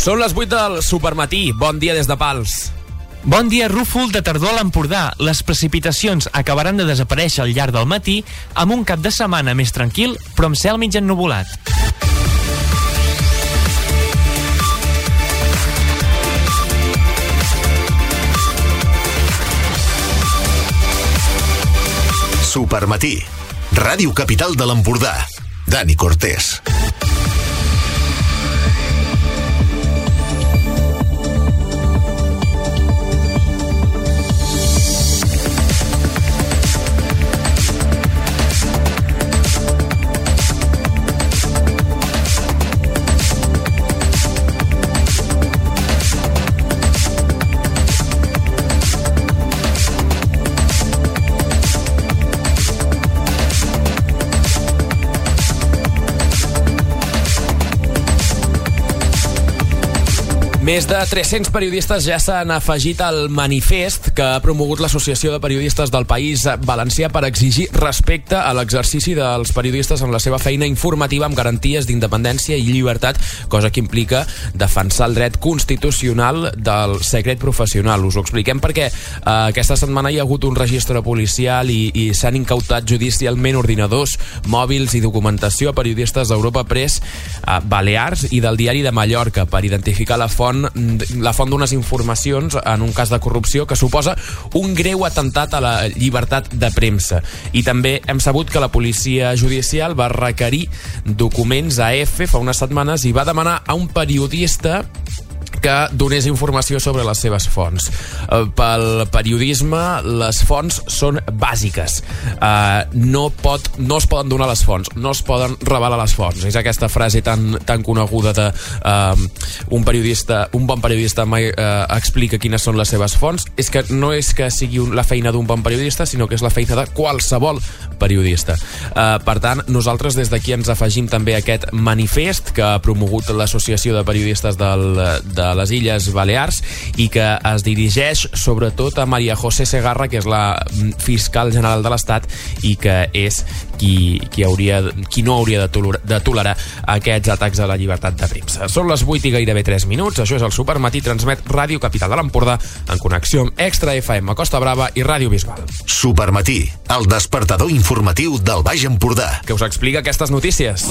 Són les 8 del Supermatí. Bon dia des de Pals. Bon dia, rúfol de tardor a l'Empordà. Les precipitacions acabaran de desaparèixer al llarg del matí, amb un cap de setmana més tranquil, però amb cel mig ennuvolat. Supermatí. Ràdio Capital de l'Empordà. Dani Cortés. Més de 300 periodistes ja s'han afegit al manifest que ha promogut l'Associació de Periodistes del País Valencià per exigir respecte a l'exercici dels periodistes en la seva feina informativa amb garanties d'independència i llibertat, cosa que implica defensar el dret constitucional del secret professional. Us ho expliquem perquè aquesta setmana hi ha hagut un registre policial i s'han incautat judicialment ordinadors, mòbils i documentació a periodistes d'Europa Press, Balears i del Diari de Mallorca per identificar la font d'unes informacions en un cas de corrupció que suposa un greu atemptat a la llibertat de premsa. I també hem sabut que la policia judicial va requerir documents a EFE fa unes setmanes i va demanar a un periodista que donés informació sobre les seves fonts. Pel periodisme, les fonts són bàsiques. No es poden donar les fonts, no es poden revelar les fonts. És aquesta frase tan coneguda de un bon periodista mai explica quines són les seves fonts. És que no és que sigui la feina d'un bon periodista, sinó que és la feina de qualsevol periodista. Per tant, nosaltres des d'aquí ens afegim també a aquest manifest que ha promogut l'Associació de Periodistes de les Illes Balears i que es dirigeix sobretot a María José Segarra, que és la fiscal general de l'Estat i que és qui no hauria de tolerar aquests atacs a la llibertat de premsa. Són les 8 i gairebé 3 minuts. Això és el Supermatí, transmet Ràdio Capital de l'Empordà en connexió amb Extra FM a Costa Brava i Ràdio Bisbal. Supermatí, el despertador informatiu del Baix Empordà. Que us explica aquestes notícies.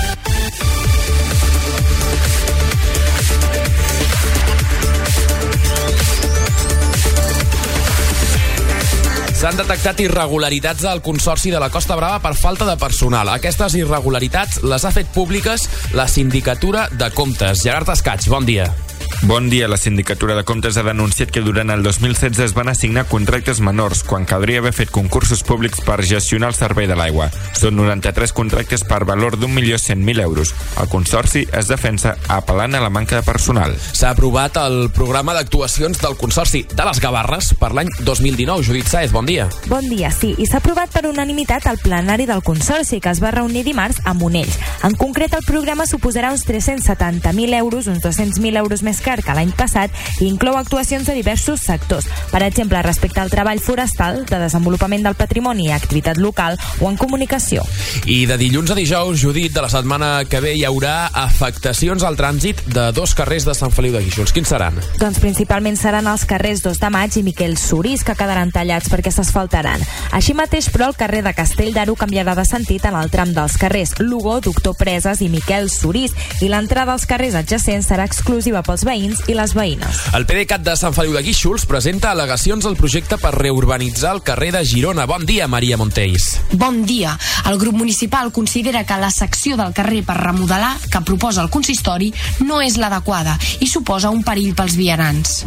S'han detectat irregularitats al Consorci de la Costa Brava per falta de personal. Aquestes irregularitats les ha fet públiques la Sindicatura de Comptes. Gerard Escaig, bon dia. Bon dia. La Sindicatura de Comptes ha denunciat que durant el 2016 es van assignar contractes menors quan caldria haver fet concursos públics per gestionar el servei de l'aigua. Són 93 contractes per valor d'1.100.000 euros. El Consorci es defensa apel·lant a la manca de personal. S'ha aprovat el programa d'actuacions del Consorci de les Gavarres per l'any 2019. Judit Sáez, bon dia. Bon dia, sí. I s'ha aprovat per unanimitat el plenari del Consorci, que es va reunir dimarts a Monells. En concret, el programa suposarà uns 370.000 euros, uns 200.000 euros més car que l'any passat, i inclou actuacions de diversos sectors. Per exemple, respecte al treball forestal, de desenvolupament del patrimoni i activitat local o en comunicació. I de dilluns a dijous, Judit, de la setmana que ve hi haurà afectacions al trànsit de 2 carrers de Sant Feliu de Guíxols. Quins seran? Doncs principalment seran els carrers 2 de Maig i Miquel Sorís, que quedaran tallats perquè s'asfaltaran. Així mateix, però, el carrer de Castell d'Aro canviarà de sentit en el tram dels carrers Lugo, Doctor Preses i Miquel Sorís, i l'entrada als carrers adjacents serà exclusiva pels veïns i les veïnes. El PDeCAT de Sant Feliu de Guíxols presenta al·legacions al projecte per reurbanitzar el carrer de Girona. Bon dia, Maria Montells. Bon dia. El grup municipal considera que la secció del carrer per remodelar que proposa el consistori no és l'adequada i suposa un perill pels vianants.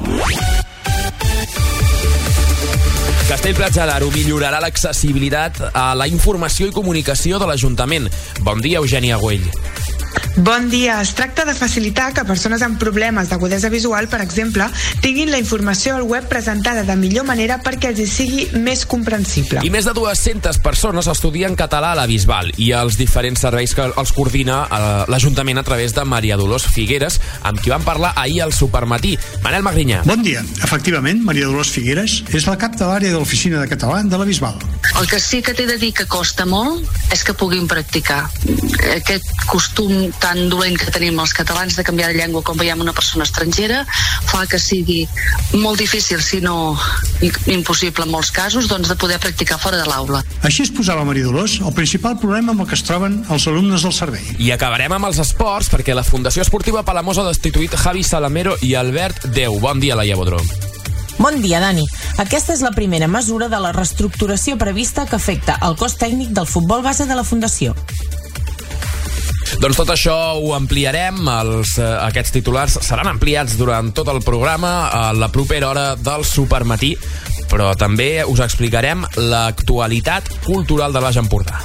Castell-Platja d'Aro millorarà l'accessibilitat a la informació i comunicació de l'Ajuntament. Bon dia, Eugènia Güell. Bon dia. Es tracta de facilitar que persones amb problemes d'agudesa visual, per exemple, tinguin la informació al web presentada de millor manera perquè els sigui més comprensible. I més de 200 persones estudien català a la Bisbal i els diferents serveis que els coordina l'Ajuntament a través de Maria Dolors Figueres, amb qui vam parlar ahir al Supermatí. Manel Magrinyà. Bon dia. Efectivament, Maria Dolors Figueres és la cap de l'àrea de l'Oficina de Català de la Bisbal. El que sí que t'he de dir que costa molt és que puguin practicar. Aquest costum tan dolent que tenim els catalans de canviar de llengua quan veiem una persona estrangera fa que sigui molt difícil, si no impossible en molts casos, doncs de poder practicar fora de l'aula. Així es posava Maria Dolors el principal problema amb el que es troben els alumnes del servei. I acabarem amb els esports perquè la Fundació Esportiva Palamós ha destituït Javi Salamero i Albert Déu. Bon dia, Laia Bodró. Bon dia, Dani. Aquesta és la primera mesura de la reestructuració prevista que afecta el cos tècnic del futbol base de la Fundació. Doncs tot això ho ampliarem, aquests titulars seran ampliats durant tot el programa a la propera hora del Supermatí, però també us explicarem l'actualitat cultural de Baix Empordà.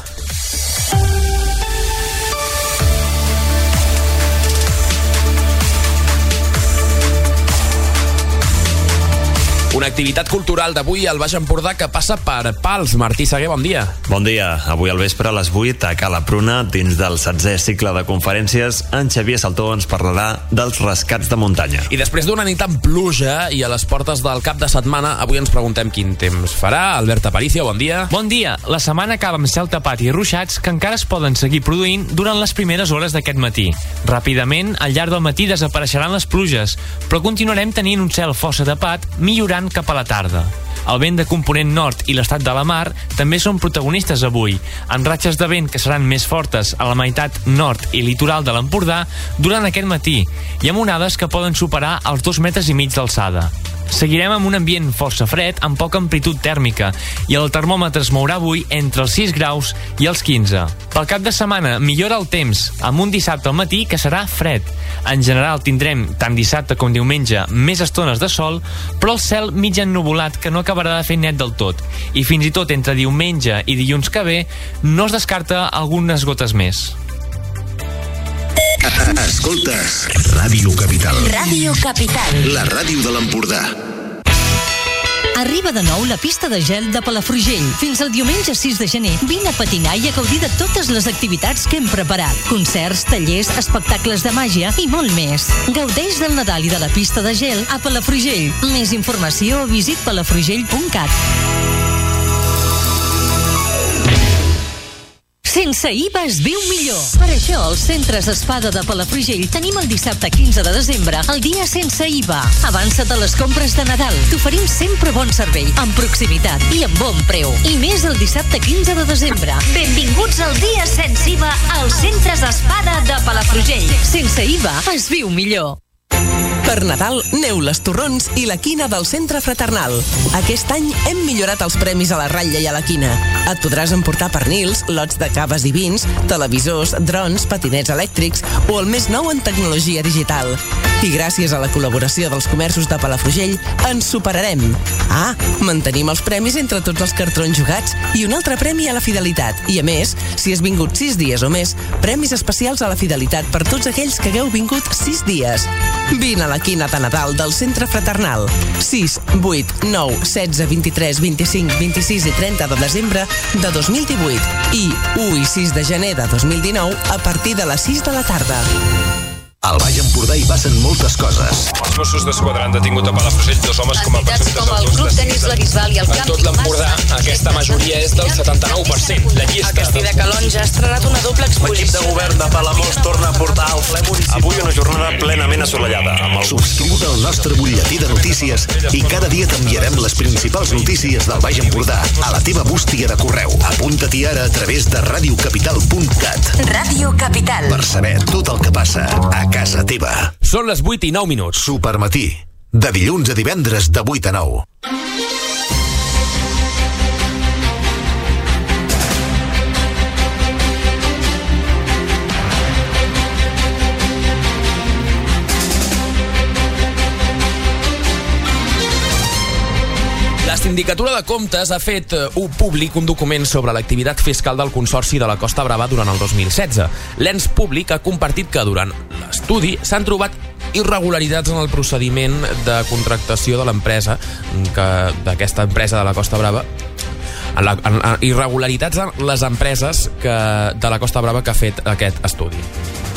Una activitat cultural d'avui al Baix Empordà que passa per Pals. Martí Seguer, bon dia. Bon dia. Avui al vespre a les 8 a Cala Pruna, dins del 16è cicle de conferències, en Xavier Saltó ens parlarà dels rescats de muntanya. I després d'una nit amb pluja i a les portes del cap de setmana, avui ens preguntem quin temps farà. Albert Aparicio, bon dia. Bon dia. La setmana acaba amb cel tapat i ruixats que encara es poden seguir produint durant les primeres hores d'aquest matí. Ràpidament, al llarg del matí desapareixeran les pluges, però continuarem tenint un cel força tapat, millorant cap a la tarda. El vent de component nord i l'estat de la mar també són protagonistes avui, amb ratxes de vent que seran més fortes a la meitat nord i litoral de l'Empordà durant aquest matí i amb onades que poden superar els 2,5 metres d'alçada. Seguirem amb un ambient força fred, amb poca amplitud tèrmica, i el termòmetre es mourà avui entre els 6 graus i els 15. Pel cap de setmana millora el temps, amb un dissabte al matí que serà fred. En general tindrem, tant dissabte com diumenge, més estones de sol, però el cel mig ennuvolat que no acabarà de fer net del tot. I fins i tot entre diumenge i dilluns que ve no es descarta algunes gotes més. Escoltes Ràdio Capital. Ràdio Capital. La ràdio de l'Empordà. Arriba de nou la pista de gel de Palafrugell. Fins el diumenge 6 de gener, vine a patinar i a gaudir de totes les activitats que hem preparat. Concerts, tallers, espectacles de màgia i molt més. Gaudeix del Nadal i de la pista de gel a Palafrugell. Més informació a visitpalafrugell.cat. Sense IVA es viu millor. Per això, als centres Espada de Palafrugell tenim el dissabte 15 de desembre el dia sense IVA. Avança't a les compres de Nadal. T'oferim sempre bon servei, amb proximitat i amb bon preu. I més el dissabte 15 de desembre. Benvinguts al dia sense IVA als centres Espada de Palafrugell. Sense IVA es viu millor. Per Nadal, neu les torrons i la quina del Centre Fraternal. Aquest any hem millorat els premis a la ratlla i a la quina. Et podràs emportar pernils, lots de caves i vins, televisors, drons, patinets elèctrics o el més nou en tecnologia digital. I gràcies a la col·laboració dels comerços de Palafrugell, ens superarem. Mantenim els premis entre tots els cartrons jugats i un altre premi a la fidelitat. I a més, si has vingut 6 dies o més, premis especials a la fidelitat per tots aquells que hagueu vingut 6 dies. Vine a la quina de Nadal del Centre Fraternal. 6, 8, 9, 16, 23, 25, 26 i 30 de desembre de 2018 i 1 i 6 de gener de 2019 a partir de les 6 de la tarda. Al Baix Empordà hi passen moltes coses. Els Mossos d'Esquadra han detingut a Palafrugell 2 homes com a presumptes com el Club Tenis La Bisbal i el Camp. En tot l'Empordà, aquesta majoria és del 79%. La llista... El Castell de Calonja ha estrenat una doble exposició. L'equip de govern de Palamós torna a portar el ple municipal. Avui una jornada plenament assolellada. Subscriu-te al nostre butlletí de notícies i cada dia t'enviarem les principals notícies del Baix Empordà a la teva bústia de correu. Apunta-t'hi ara a través de radiocapital.cat. Ràdio Capital. Per saber tot el que passa a casa teva. Són les 8 i 9 minuts. Supermatí, de dilluns a divendres de 8 a 9. La Sindicatura de Comptes ha fet públic un document sobre l'activitat fiscal del Consorci de la Costa Brava durant el 2016. L'ens públic ha compartit que durant l'estudi s'han trobat irregularitats en el procediment de contractació de l'empresa, d'aquesta empresa de la Costa Brava, irregularitats en les empreses de la Costa Brava que ha fet aquest estudi.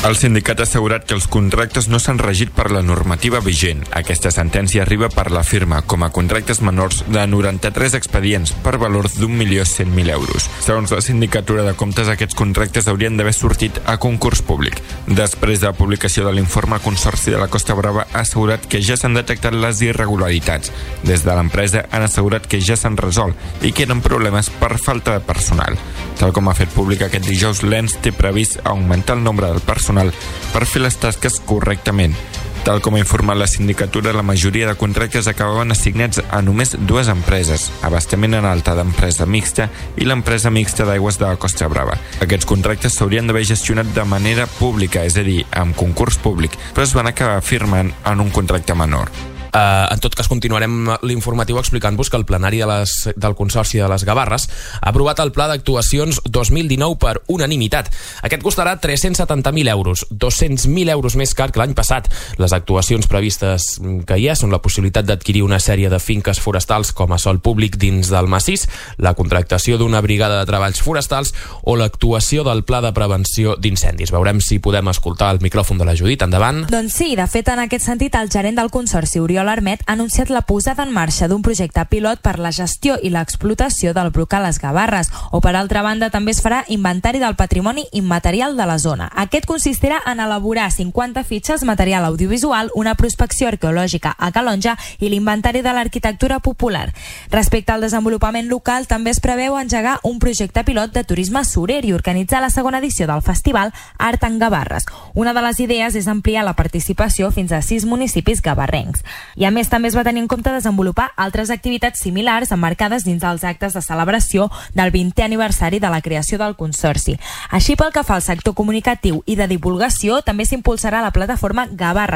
El sindicat ha assegurat que els contractes no s'han regit per la normativa vigent. Aquesta sentència arriba per la firma com a contractes menors de 93 expedients per valor d'1.100.000 euros. Segons la Sindicatura de Comptes, aquests contractes haurien d'haver sortit a concurs públic. Després de la publicació de l'informe, el Consorci de la Costa Brava ha assegurat que ja s'han detectat les irregularitats. Des de l'empresa han assegurat que ja s'han resolt i que eren problemes per falta de personal. Tal com ha fet públic aquest dijous, l'ENS té previst augmentar el nombre del personal per fer les tasques correctament. Tal com ha informat la sindicatura, la majoria de contractes acabaven assignats a només dues empreses, Abastament en Alta d'Empresa Mixta i l'Empresa Mixta d'Aigües de la Costa Brava. Aquests contractes s'haurien d'haver gestionat de manera pública, és a dir, amb concurs públic, però es van acabar firmant en un contracte menor. En tot cas, continuarem l'informatiu explicant-vos que el plenari del Consorci de les Gavarres ha aprovat el Pla d'Actuacions 2019 per unanimitat. Aquest costarà 370.000 euros, 200.000 euros més car que l'any passat. Les actuacions previstes que hi ha són la possibilitat d'adquirir una sèrie de finques forestals com a sòl públic dins del massís, la contractació d'una brigada de treballs forestals o l'actuació del Pla de Prevenció d'Incendis. Veurem si podem escoltar el micròfon de la Judit. Endavant. Doncs sí, de fet, en aquest sentit, el gerent del Consorci, Oriol Armet, ha anunciat la posada en marxa d'un projecte pilot per la gestió i l'explotació del brocal a les Gavarres, o per altra banda també es farà inventari del patrimoni immaterial de la zona. Aquest consistirà en elaborar 50 fitxes, material audiovisual, una prospecció arqueològica a Calonja i l'inventari de l'arquitectura popular. Respecte al desenvolupament local, també es preveu engegar un projecte pilot de turisme surer i organitzar la segona edició del festival Art en Gavarres. Una de les idees és ampliar la participació fins a 6 municipis gavarrencs. I a més també es va tenir en compte desenvolupar altres activitats similars emmarcades dins dels actes de celebració del 20è aniversari de la creació del Consorci. Així, pel que fa al sector comunicatiu i de divulgació, també s'impulsarà la plataforma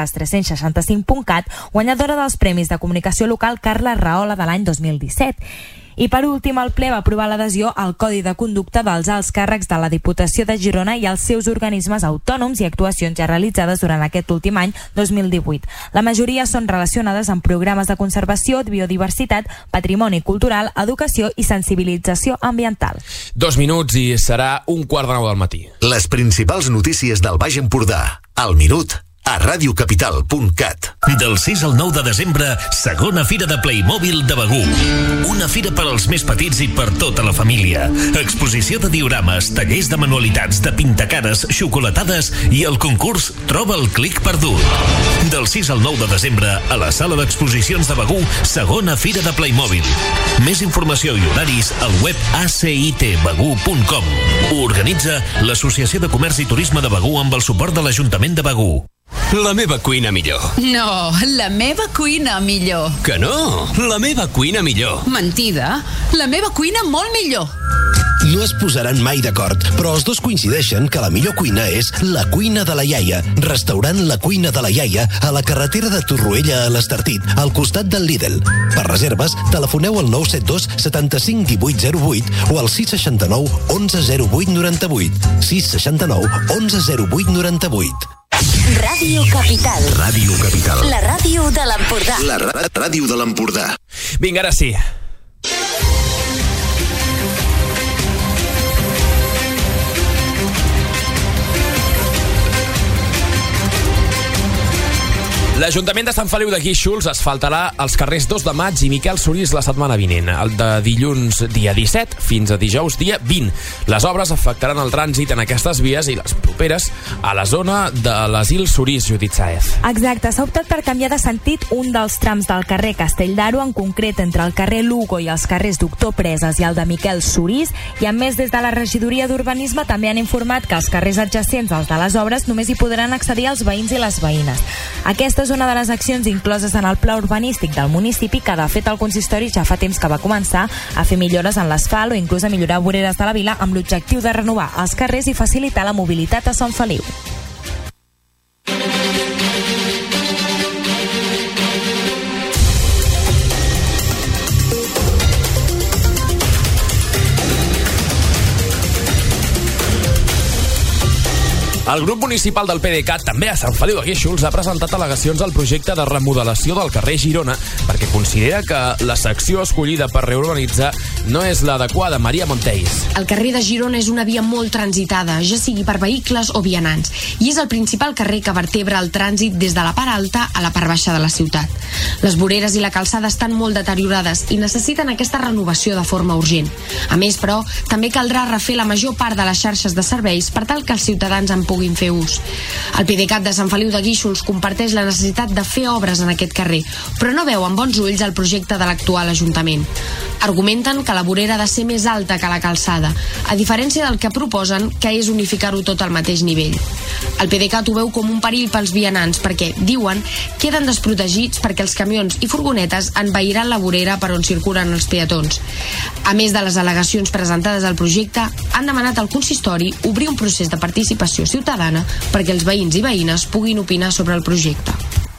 Gavarres365.cat, guanyadora dels Premis de Comunicació Local Carles Rahola de l'any 2017. I per últim, el ple va aprovar l'adhesió al Codi de Conducta dels alts càrrecs de la Diputació de Girona i els seus organismes autònoms i actuacions ja realitzades durant aquest últim any 2018. La majoria són relacionades amb programes de conservació, biodiversitat, patrimoni cultural, educació i sensibilització ambiental. 2 minuts i serà 1:15 del matí. Les principals notícies del Baix Empordà. Al minut, a radiocapital.cat. Del 6 al 9 de desembre, segona Fira de Playmobil de Begur. Una fira per als més petits i per tota la família. Exposició de diorames, tallers de manualitats, de pintacares, xocolatades i el concurs Troba el clic perdut. Del 6 al 9 de desembre, a la sala d'exposicions de Begur, segona Fira de Playmobil. Més informació i horaris al web acitbegur.com. Ho organitza l'Associació de Comerç i Turisme de Begur amb el suport de l'Ajuntament de Begur. La meva cuina millor. No, la meva cuina millor. Que no, la meva cuina millor. Mentida, la meva cuina molt millor. No es posaran mai d'acord, però els dos coincideixen que la millor cuina és la cuina de la iaia. Restaurant La Cuina de la Iaia a la carretera de Torroella a l'Estartit, al costat del Lidl. Per reserves, telefoneu al 972 75 18 08 o al 669 11 08 98. 669 11 08 98. Ràdio Capital. Ràdio Capital. La ràdio de l'Empordà. La ràdio de l'Empordà. Vinga, ara sí. L'Ajuntament de Sant Feliu de Guíxols asfaltarà els carrers 2 de maig i Miquel Sorís la setmana vinent, el de dilluns dia 17 fins a dijous dia 20. Les obres afectaran el trànsit en aquestes vies i les properes a la zona de l'Asil Sorís, Judit Saez. Exacte, s'ha optat per canviar de sentit un dels trams del carrer Castell d'Aro, en concret entre el carrer Lugo i els carrers Doctor Preses i el de Miquel Sorís, i a més des de la regidoria d'Urbanisme també han informat que els carrers adjacents als de les obres només hi podran accedir els veïns i les veïnes. Aquesta és una de les accions incloses en el pla urbanístic del municipi que, de fet, el consistori ja fa temps que va començar a fer millores en l'asfalt o inclús a millorar voreres de la vila amb l'objectiu de renovar els carrers i facilitar la mobilitat a Sant Feliu. El grup municipal del PDeCAT, també a Sant Feliu de Guíxols, ha presentat al·legacions al projecte de remodelació del carrer Girona perquè considera que la secció escollida per reurbanitzar no és l'adequada. Maria Montells. El carrer de Girona és una via molt transitada, ja sigui per vehicles o vianants, i és el principal carrer que vertebra el trànsit des de la part alta a la part baixa de la ciutat. Les voreres i la calçada estan molt deteriorades i necessiten aquesta renovació de forma urgent. A més, però, també caldrà refer la major part de les xarxes de serveis per tal que els ciutadans en puguin fer ús. El PDeCAT de Sant Feliu de Guíxols comparteix la necessitat de fer obres en aquest carrer, però no veu amb bons ulls el projecte de l'actual Ajuntament. Argumenten que la vorera ha de ser més alta que la calçada, a diferència del que proposen, que és unificar-ho tot al mateix nivell. El PDeCAT ho veu com un perill pels vianants perquè, diuen, queden desprotegits perquè els camions i furgonetes envairan la vorera per on circulen els peatons. A més de les al·legacions presentades al projecte, han demanat al consistori obrir un procés de participació ciutadana perquè els veïns i veïnes puguin opinar sobre el projecte.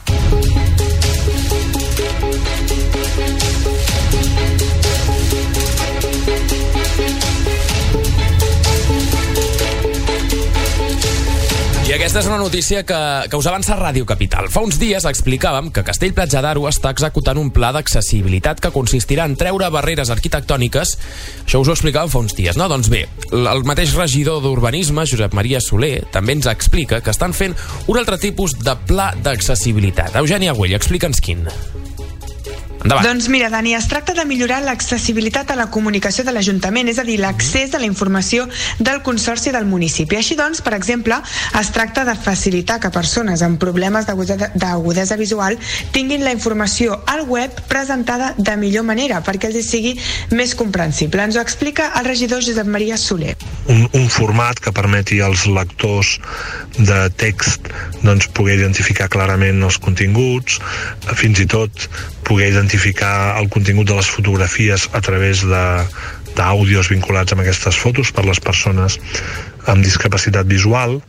I aquesta és una notícia que us avança Ràdio Capital. Fa uns dies explicàvem que Castell-Platja d'Aro està executant un pla d'accessibilitat que consistirà en treure barreres arquitectòniques. Això us ho explicàvem fa uns dies, no? Doncs bé, el mateix regidor d'Urbanisme, Josep Maria Soler, també ens explica que estan fent un altre tipus de pla d'accessibilitat. Eugènia Güell, explica'ns quin. Endavant. Doncs mira, Dani, es tracta de millorar l'accessibilitat a la comunicació de l'Ajuntament, és a dir, l'accés a la informació del Consorci del municipi. Així doncs, per exemple, es tracta de facilitar que persones amb problemes d'agudesa visual tinguin la informació al web presentada de millor manera perquè els sigui més comprensible. Ens ho explica el regidor Josep Maria Soler. Un format que permeti als lectors de text poder identificar clarament els continguts, fins i tot poder identificar el contingut de les fotografies a través d'àudios vinculats amb aquestes fotos per les persones amb discapacitat visual.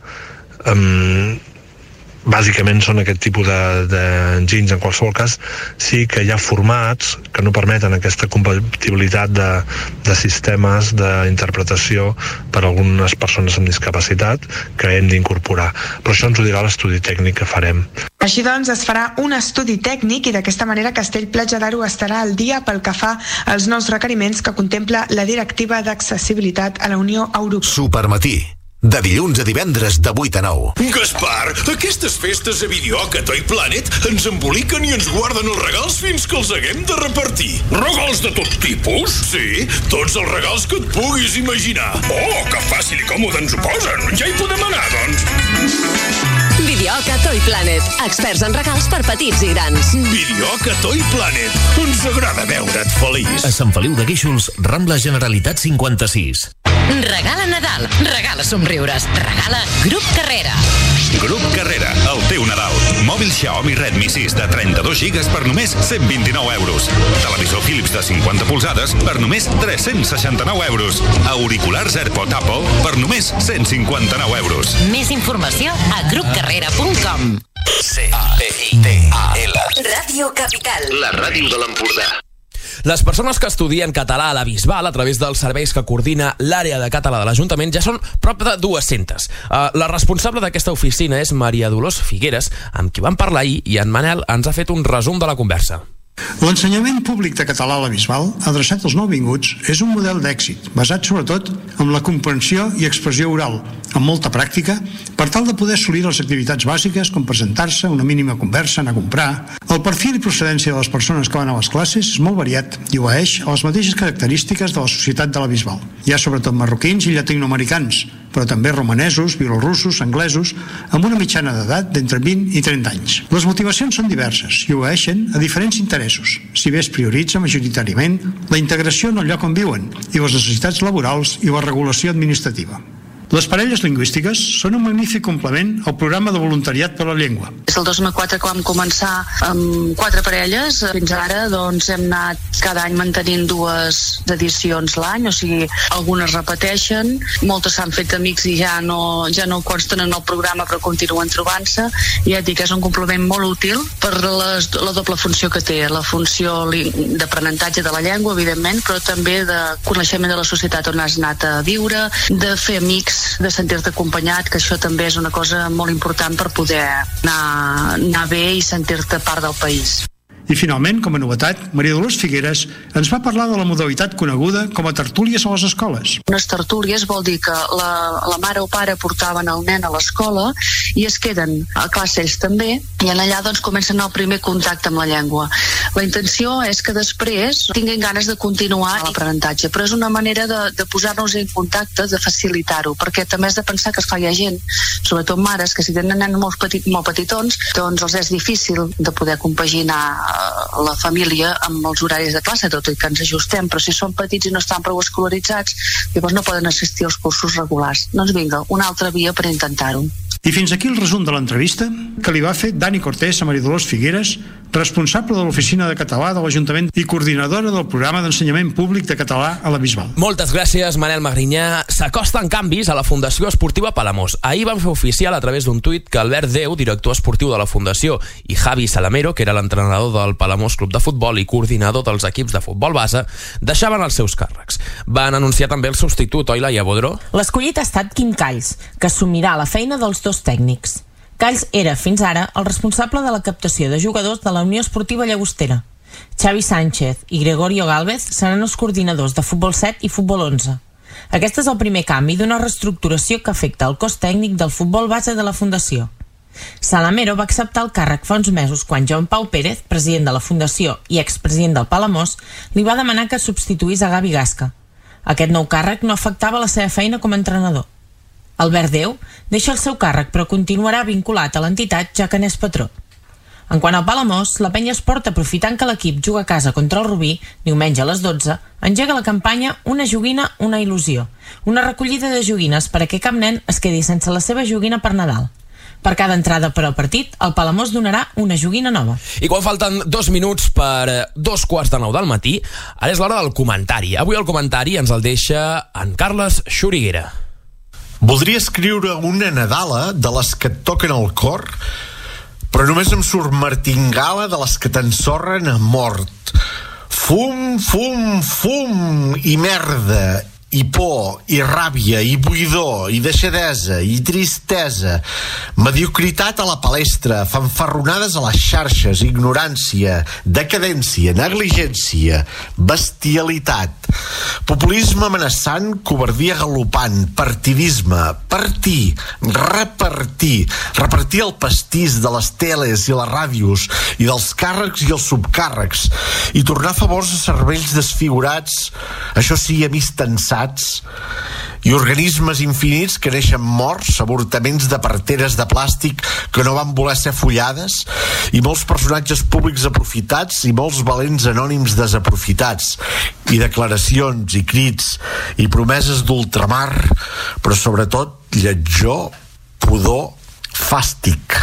Bàsicament són aquest tipus d'enginys. En qualsevol cas, sí que hi ha formats que no permeten aquesta compatibilitat de sistemes d'interpretació per a algunes persones amb discapacitat que hem d'incorporar. Però això ens ho dirà l'estudi tècnic que farem. Així doncs, es farà un estudi tècnic i d'aquesta manera Castell-Platja d'Aro estarà al dia pel que fa als nous requeriments que contempla la Directiva d'Accessibilitat a la Unió Europea. Supermatí. De dilluns a divendres de 8 a 9. Gaspar, aquestes festes a Videoca Toy Planet ens emboliquen i ens guarden els regals fins que els haguem de repartir. Regals de tot tipus? Sí, tots els regals que et puguis imaginar. Oh, que fàcil i còmode ens ho posen. Ja hi podem anar, doncs. Videoca Toy Planet. Experts en regals per petits i grans. Videoca Toy Planet. Ens agrada veure't feliç. A Sant Feliu de Guíxols, Rambla Generalitat 56. Regala Nadal, regala somriures, regala Grup Carrera. Grup Carrera, el teu Nadal. Mòbil Xiaomi Redmi 6 de 32 gigas per només 129 euros. Televisor Philips de 50 polzades per només 369 euros. Auriculars AirPod Apple per només 159 euros. Més informació a grupcarrera.com. CAPITAL. Ràdio Capital. La ràdio de l'Empordà. Les persones que estudien català a la Bisbal a través dels serveis que coordina l'àrea de català de l'Ajuntament ja són prop de 200. La responsable d'aquesta oficina és Maria Dolors Figueres, amb qui vam parlar ahir, i en Manel ens ha fet un resum de la conversa. L'ensenyament públic de català a la Bisbal, adreçat als nouvinguts, és un model d'èxit, basat sobretot en la comprensió i expressió oral, amb molta pràctica, per tal de poder assolir les activitats bàsiques com presentar-se, una mínima conversa, anar a comprar. El perfil i procedència de les persones que van a les classes és molt variat i obeeix a les mateixes característiques de la societat de la Bisbal. Hi ha sobretot marroquins i llatinoamericans, però també romanesos, bielorussos, anglesos, amb una mitjana d'edat d'entre 20 i 30 anys. Les motivacions són diverses i obeeixen a diferents interessos, si bé es prioritza majoritàriament la integració en el lloc on viuen i les necessitats laborals i la regulació administrativa. Les parelles lingüístiques són un magnífic complement al programa de voluntariat per la llengua. Des del 2004 que vam començar amb 4 parelles, fins ara doncs, hem anat cada any mantenint 2 edicions l'any, o sigui, algunes repeteixen, moltes s'han fet amics i ja no consten en el programa però continuen trobant-se, i ja et dic que és un complement molt útil per la doble funció que té, la funció d'aprenentatge de la llengua, evidentment, però també de coneixement de la societat on has anat a viure, de fer amics de sentir-te acompanyat, que això també és una cosa molt important per poder anar bé i sentir-te part del país. I finalment, com a novetat, Maria Dolors Figueres ens va parlar de la modalitat coneguda com a tertúlies a les escoles. Unes tertúlies vol dir que la mare o pare portaven el nen a l'escola i es queden a classe ells també, i allà doncs comencen el primer contacte amb la llengua. La intenció és que després tinguin ganes de continuar l'aprenentatge, però és una manera de posar-nos en contacte, de facilitar-ho, perquè també has de pensar que hi ha gent, sobretot mares, que si tenen nens molt petitons, doncs els és difícil de poder compaginar la família amb els horaris de classe, tot i que ens ajustem, però si són petits i no estan prou escolaritzats, llavors no poden assistir als cursos regulars. Doncs vinga, una altra via per intentar-ho. I fins aquí el resum de l'entrevista que li va fer Dani Cortés a Maria Dolors Figueres, responsable de l'Oficina de Català de l'Ajuntament i coordinadora del programa d'ensenyament públic de català a la Bisbal. Moltes gràcies, Manel Magrinyà. S'acosten canvis a la Fundació Esportiva Palamós. Ahir van fer oficial a través d'un tuit que Albert Déu, director esportiu de la Fundació, i Javi Salamero, que era l'entrenador del Palamós Club de Futbol i coordinador dels equips de futbol base, deixaven els seus càrrecs. Van anunciar també el substitut, oi, Laia Bodró? L'escollit ha estat Quim Calls, que assumirà la feina dels dos tècnics. Calls era, fins ara, el responsable de la captació de jugadors de la Unió Esportiva Llagostera. Xavi Sánchez i Gregorio Gálvez seran els coordinadors de Futbol 7 i Futbol 11. Aquest és el primer canvi d'una reestructuració que afecta el cos tècnic del futbol base de la Fundació. Salamero va acceptar el càrrec fa uns mesos quan Joan Pau Pérez, president de la Fundació i expresident del Palamós, li va demanar que substituís a Gavi Gasca. Aquest nou càrrec no afectava la seva feina com a entrenador. Albert Déu deixa el seu càrrec però continuarà vinculat a l'entitat ja que n'és patró. En quant al Palamós, la penya esport, aprofitant que l'equip juga a casa contra el Rubí, diumenge a les 12, engega la campanya Una joguina, una il·lusió, una recollida de joguines perquè cap nen es quedi sense la seva joguina per Nadal. Per cada entrada per al partit, el Palamós donarà una joguina nova. I quan falten 2 minuts per 2:45 del matí, ara és l'hora del comentari. Avui el comentari ens el deixa en Carles Xuriguera. Voldria escriure una nadala de les que et toquen el cor, però només em surt martingala de les que t'ensorren a mort. Fum, fum, fum i merda, i por, i ràbia, i buidor, i deixadesa, i tristesa, mediocritat a la palestra, fanfarronades a les xarxes, ignorància, decadència, negligència, bestialitat, populisme amenaçant, covardia galopant, partidisme, partir, repartir el pastís de les teles i les ràdios i dels càrrecs i els subcàrrecs i tornar favors a cervells desfigurats, això sí, amistensats, i organismes infinits que neixen morts, avortaments de parteres de plàstic que no van voler ser follades, i molts personatges públics aprofitats i molts valents anònims desaprofitats, i declaracions i crits i promeses d'ultramar, però sobretot lletjor, pudor, fàstic.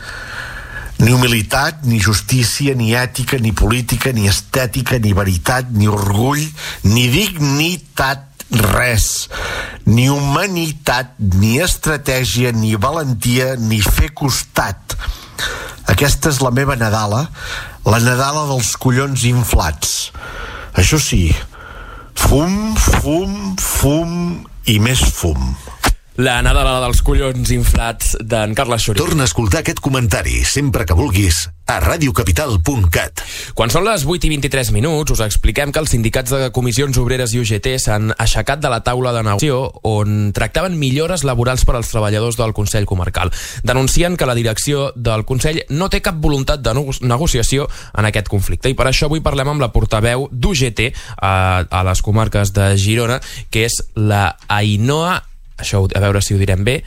Ni humilitat, ni justícia, ni ètica, ni política, ni estètica, ni veritat, ni orgull, ni dignitat, res, ni humanitat, ni estratègia, ni valentia, ni fer costat. Aquesta és la meva nadala, la nadala dels collons inflats. Això sí, fum, fum, fum i més fum. La nadala dels collons inflats d'en Carles Xuriguera. Torna a escoltar aquest comentari sempre que vulguis a radiocapital.cat. Quan són les 8:23, us expliquem que els sindicats de comissions obreres i UGT s'han aixecat de la taula de negociació on tractaven millores laborals per als treballadors del Consell Comarcal. Denuncien que la direcció del Consell no té cap voluntat de negociació en aquest conflicte, i per això avui parlem amb la portaveu d'UGT a les comarques de Girona, que és la Ainhoa, això a veure si ho direm bé,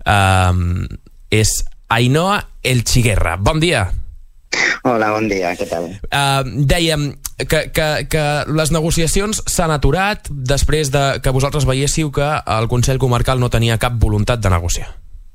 és Ainhoa Elchiguerra. Bon dia. Hola, bon dia, què tal? Dèiem que les negociacions s'han aturat després de que vosaltres veiéssiu que el Consell Comarcal no tenia cap voluntat de negociar.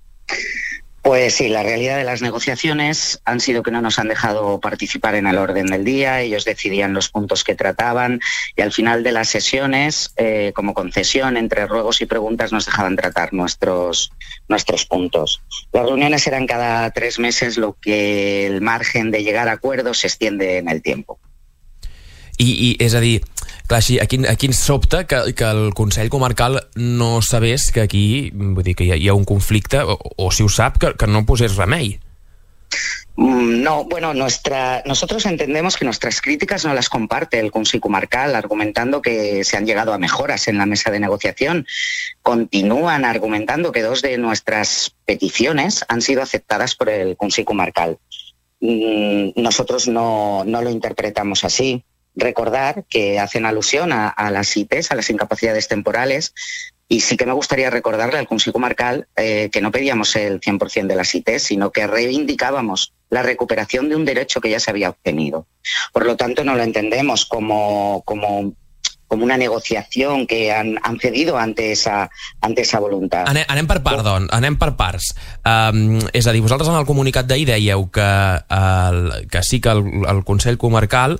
Pues sí, la realidad de las negociaciones han sido que no nos han dejado participar en el orden del día, ellos decidían los puntos que trataban y al final de las sesiones, como concesión entre ruegos y preguntas, nos dejaban tratar nuestros puntos. Las reuniones eran cada 3 meses, lo que el margen de llegar a acuerdos se extiende en el tiempo. I és a dir, Clar, així, aquí ens sobta que el Consell Comarcal no sabés que aquí, vull dir, que hi ha un conflicte, o si ho sap, que no posés remei. No, bueno, nosotros entendemos que nuestras críticas no las comparte el Consell Comarcal, argumentando que se han llegado a mejoras en la mesa de negociación. Continúan argumentando que 2 de nuestras peticiones han sido aceptadas por el Consell Comarcal. Nosotros no lo interpretamos así. Recordar que hacen alusión a las ITs, a las incapacidades temporales, y sí que me gustaría recordarle al Consell Comarcal que no pedíamos el 100% de las ITs, sino que reivindicábamos la recuperación de un derecho que ya se había obtenido. Por lo tanto, no lo entendemos como una negociación que han cedido ante esa voluntad. Anem per part, doncs. Anem per parts. És a dir, vosaltres en el comunicat d'ahir dèieu que sí que el Consell Comarcal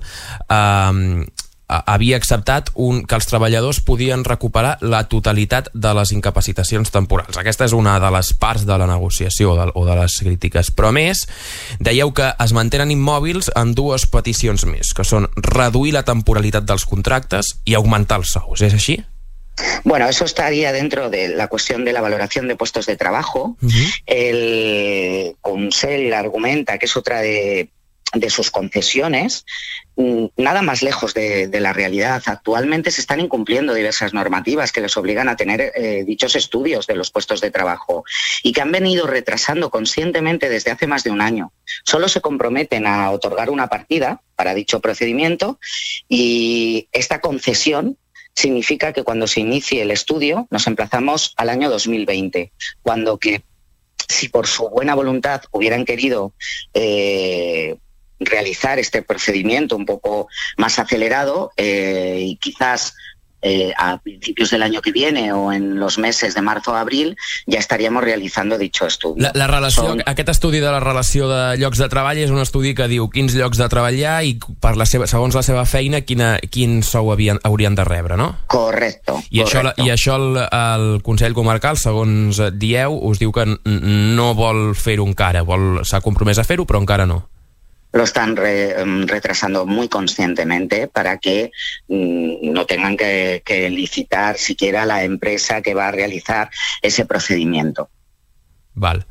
havia acceptat que els treballadors podien recuperar la totalitat de les incapacitacions temporals. Aquesta és una de les parts de la negociació o de les crítiques. Però a més, dèieu que es mantenen immòbils en 2 peticions més, que són reduir la temporalitat dels contractes i augmentar els sous. És així? Bueno, eso estaría dentro de la cuestión de la valoración de puestos de trabajo. El Consell argumenta que es otra de sus concesiones, nada más lejos de la realidad. Actualmente se están incumpliendo diversas normativas que les obligan a tener dichos estudios de los puestos de trabajo y que han venido retrasando conscientemente desde hace más de un año. Solo se comprometen a otorgar una partida para dicho procedimiento y esta concesión significa que cuando se inicie el estudio nos emplazamos al año 2020, cuando que si por su buena voluntad hubieran querido realizar este procedimiento un poco más acelerado y quizás a principios del año que viene o en los meses de marzo o abril ja estaríamos realitzando dicho estudi. La relació, aquest estudi de la relació de llocs de treball és un estudi que diu quins llocs de treball hi ha i segons la seva feina quin sou haurien de rebre, no? Correcto. I això el Consell Comarcal, segons dieu, us diu que no vol fer-ho encara, s'ha compromès a fer-ho però encara no. Lo están retrasando muy conscientemente para que no tengan que licitar siquiera la empresa que va a realizar ese procedimiento. Val.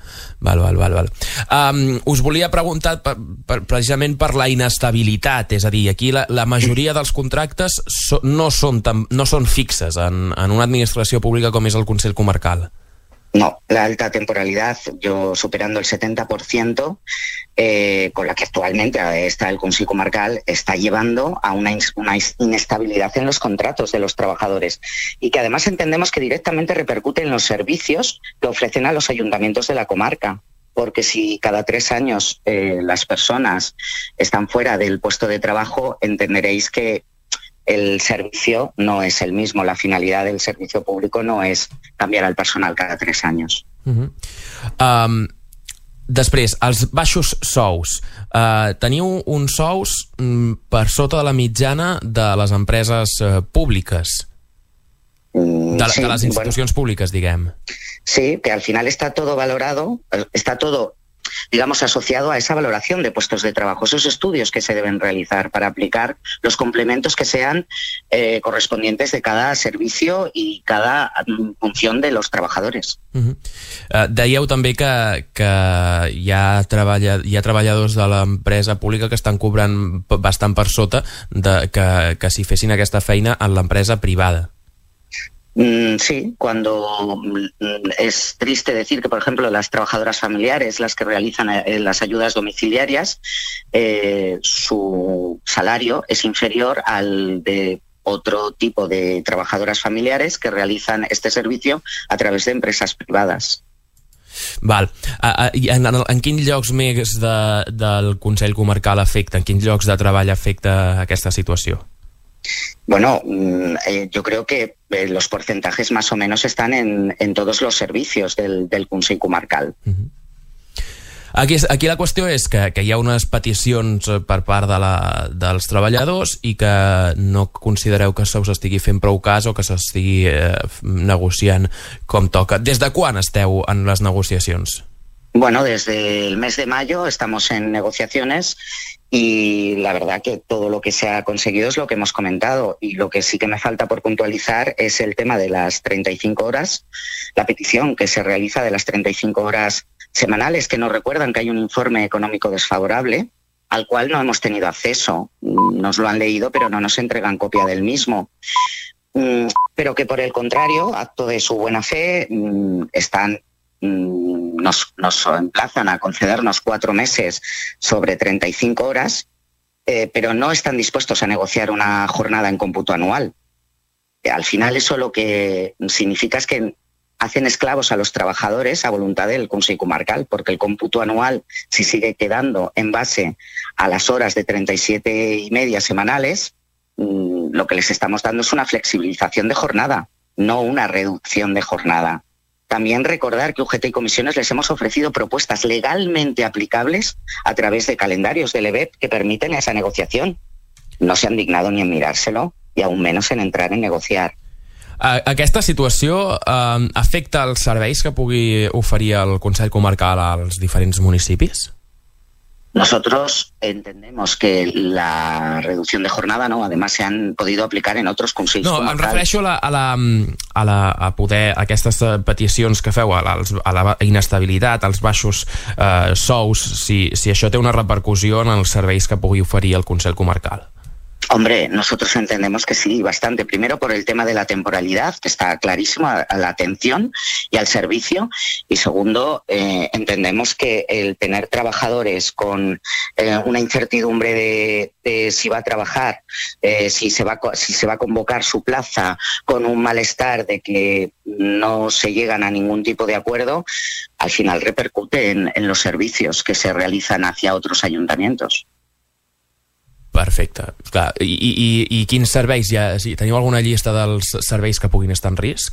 Us volia preguntar precisament per la inestabilitat, és a dir, aquí la majoria dels contractes no són fixes en una administració pública com és el Consell Comarcal. No, la alta temporalidad, yo superando el 70%, con la que actualmente está el Consell Comarcal, está llevando a una inestabilidad en los contratos de los trabajadores y que además entendemos que directamente repercute en los servicios que ofrecen a los ayuntamientos de la comarca. Porque si cada 3 años las personas están fuera del puesto de trabajo, entenderéis que el servicio no es el mismo. La finalidad del servicio público no es canviar el personal cada 3 anys. Després, els baixos sous. Teniu uns sous per sota de la mitjana de les empreses públiques, de les institucions públiques, diguem. Sí, que al final está todo valorado, está todo, digamos, asociado a esa valoración de puestos de trabajo, esos estudios que se deben realizar para aplicar los complementos que sean correspondientes de cada servicio y cada función de los trabajadores. Dèieu també que hi ha treballadors de l'empresa pública que estan cobrant bastant per sota que si fessin aquesta feina en l'empresa privada. Sí, cuando es triste decir que, por ejemplo, las trabajadoras familiares, las que realizan las ayudas domiciliarias, su salario es inferior al de otro tipo de trabajadoras familiares que realizan este servicio a través de empresas privadas. Val. En quins llocs més del Consell Comarcal afecta? En quins llocs de treball afecta aquesta situació? Bueno, yo creo que los porcentajes más o menos están en todos los servicios del Consell Comarcal. Aquí la qüestió és que hi ha unes peticions per part dels treballadors i que no considereu que se us estigui fent prou cas o que s'estigui negociant com toca. Des de quan esteu en les negociacions? Bueno, desde el mes de mayo estamos en negociaciones Y la verdad que todo lo que se ha conseguido es lo que hemos comentado, y lo que sí que me falta por puntualizar es el tema de las 35 horas, la petición que se realiza de las 35 horas semanales, que nos recuerdan que hay un informe económico desfavorable al cual no hemos tenido acceso. Nos lo han leído, pero no nos entregan copia del mismo. Pero que por el contrario, acto de su buena fe, nos emplazan a concedernos 4 meses sobre 35 horas, pero no están dispuestos a negociar una jornada en cómputo anual. Al final eso lo que significa es que hacen esclavos a los trabajadores a voluntad del Consell Comarcal, porque el cómputo anual, si sigue quedando en base a las horas de 37,5 semanales, lo que les estamos dando es una flexibilización de jornada, no una reducción de jornada. También recordar que UGT y comisiones les hemos ofrecido propuestas legalmente aplicables a través de calendarios del EBEP que permiten esa negociación. No se han dignado ni en mirárselo i aún menos en entrar en negociar. Aquesta situació afecta els serveis que pugui oferir el Consell Comarcal als diferents municipis? Nosotros entendemos que la reducción de jornada, ¿no? Además se han podido aplicar en otros consells comarcals. Em refereixo a poder aquestes peticions que feu a la inestabilitat, als baixos sous, si això té una repercussió en els serveis que pugui oferir el Consell Comarcal. Hombre, nosotros entendemos que sí, bastante. Primero por el tema de la temporalidad, que está clarísimo, a la atención y al servicio. Y segundo, entendemos que el tener trabajadores con una incertidumbre de si va a trabajar, si se va a convocar su plaza, con un malestar de que no se llegan a ningún tipo de acuerdo, al final repercute en los servicios que se realizan hacia otros ayuntamientos. Perfecte. Clar. I quins serveis hi ha? Teniu alguna llista dels serveis que puguin estar en risc?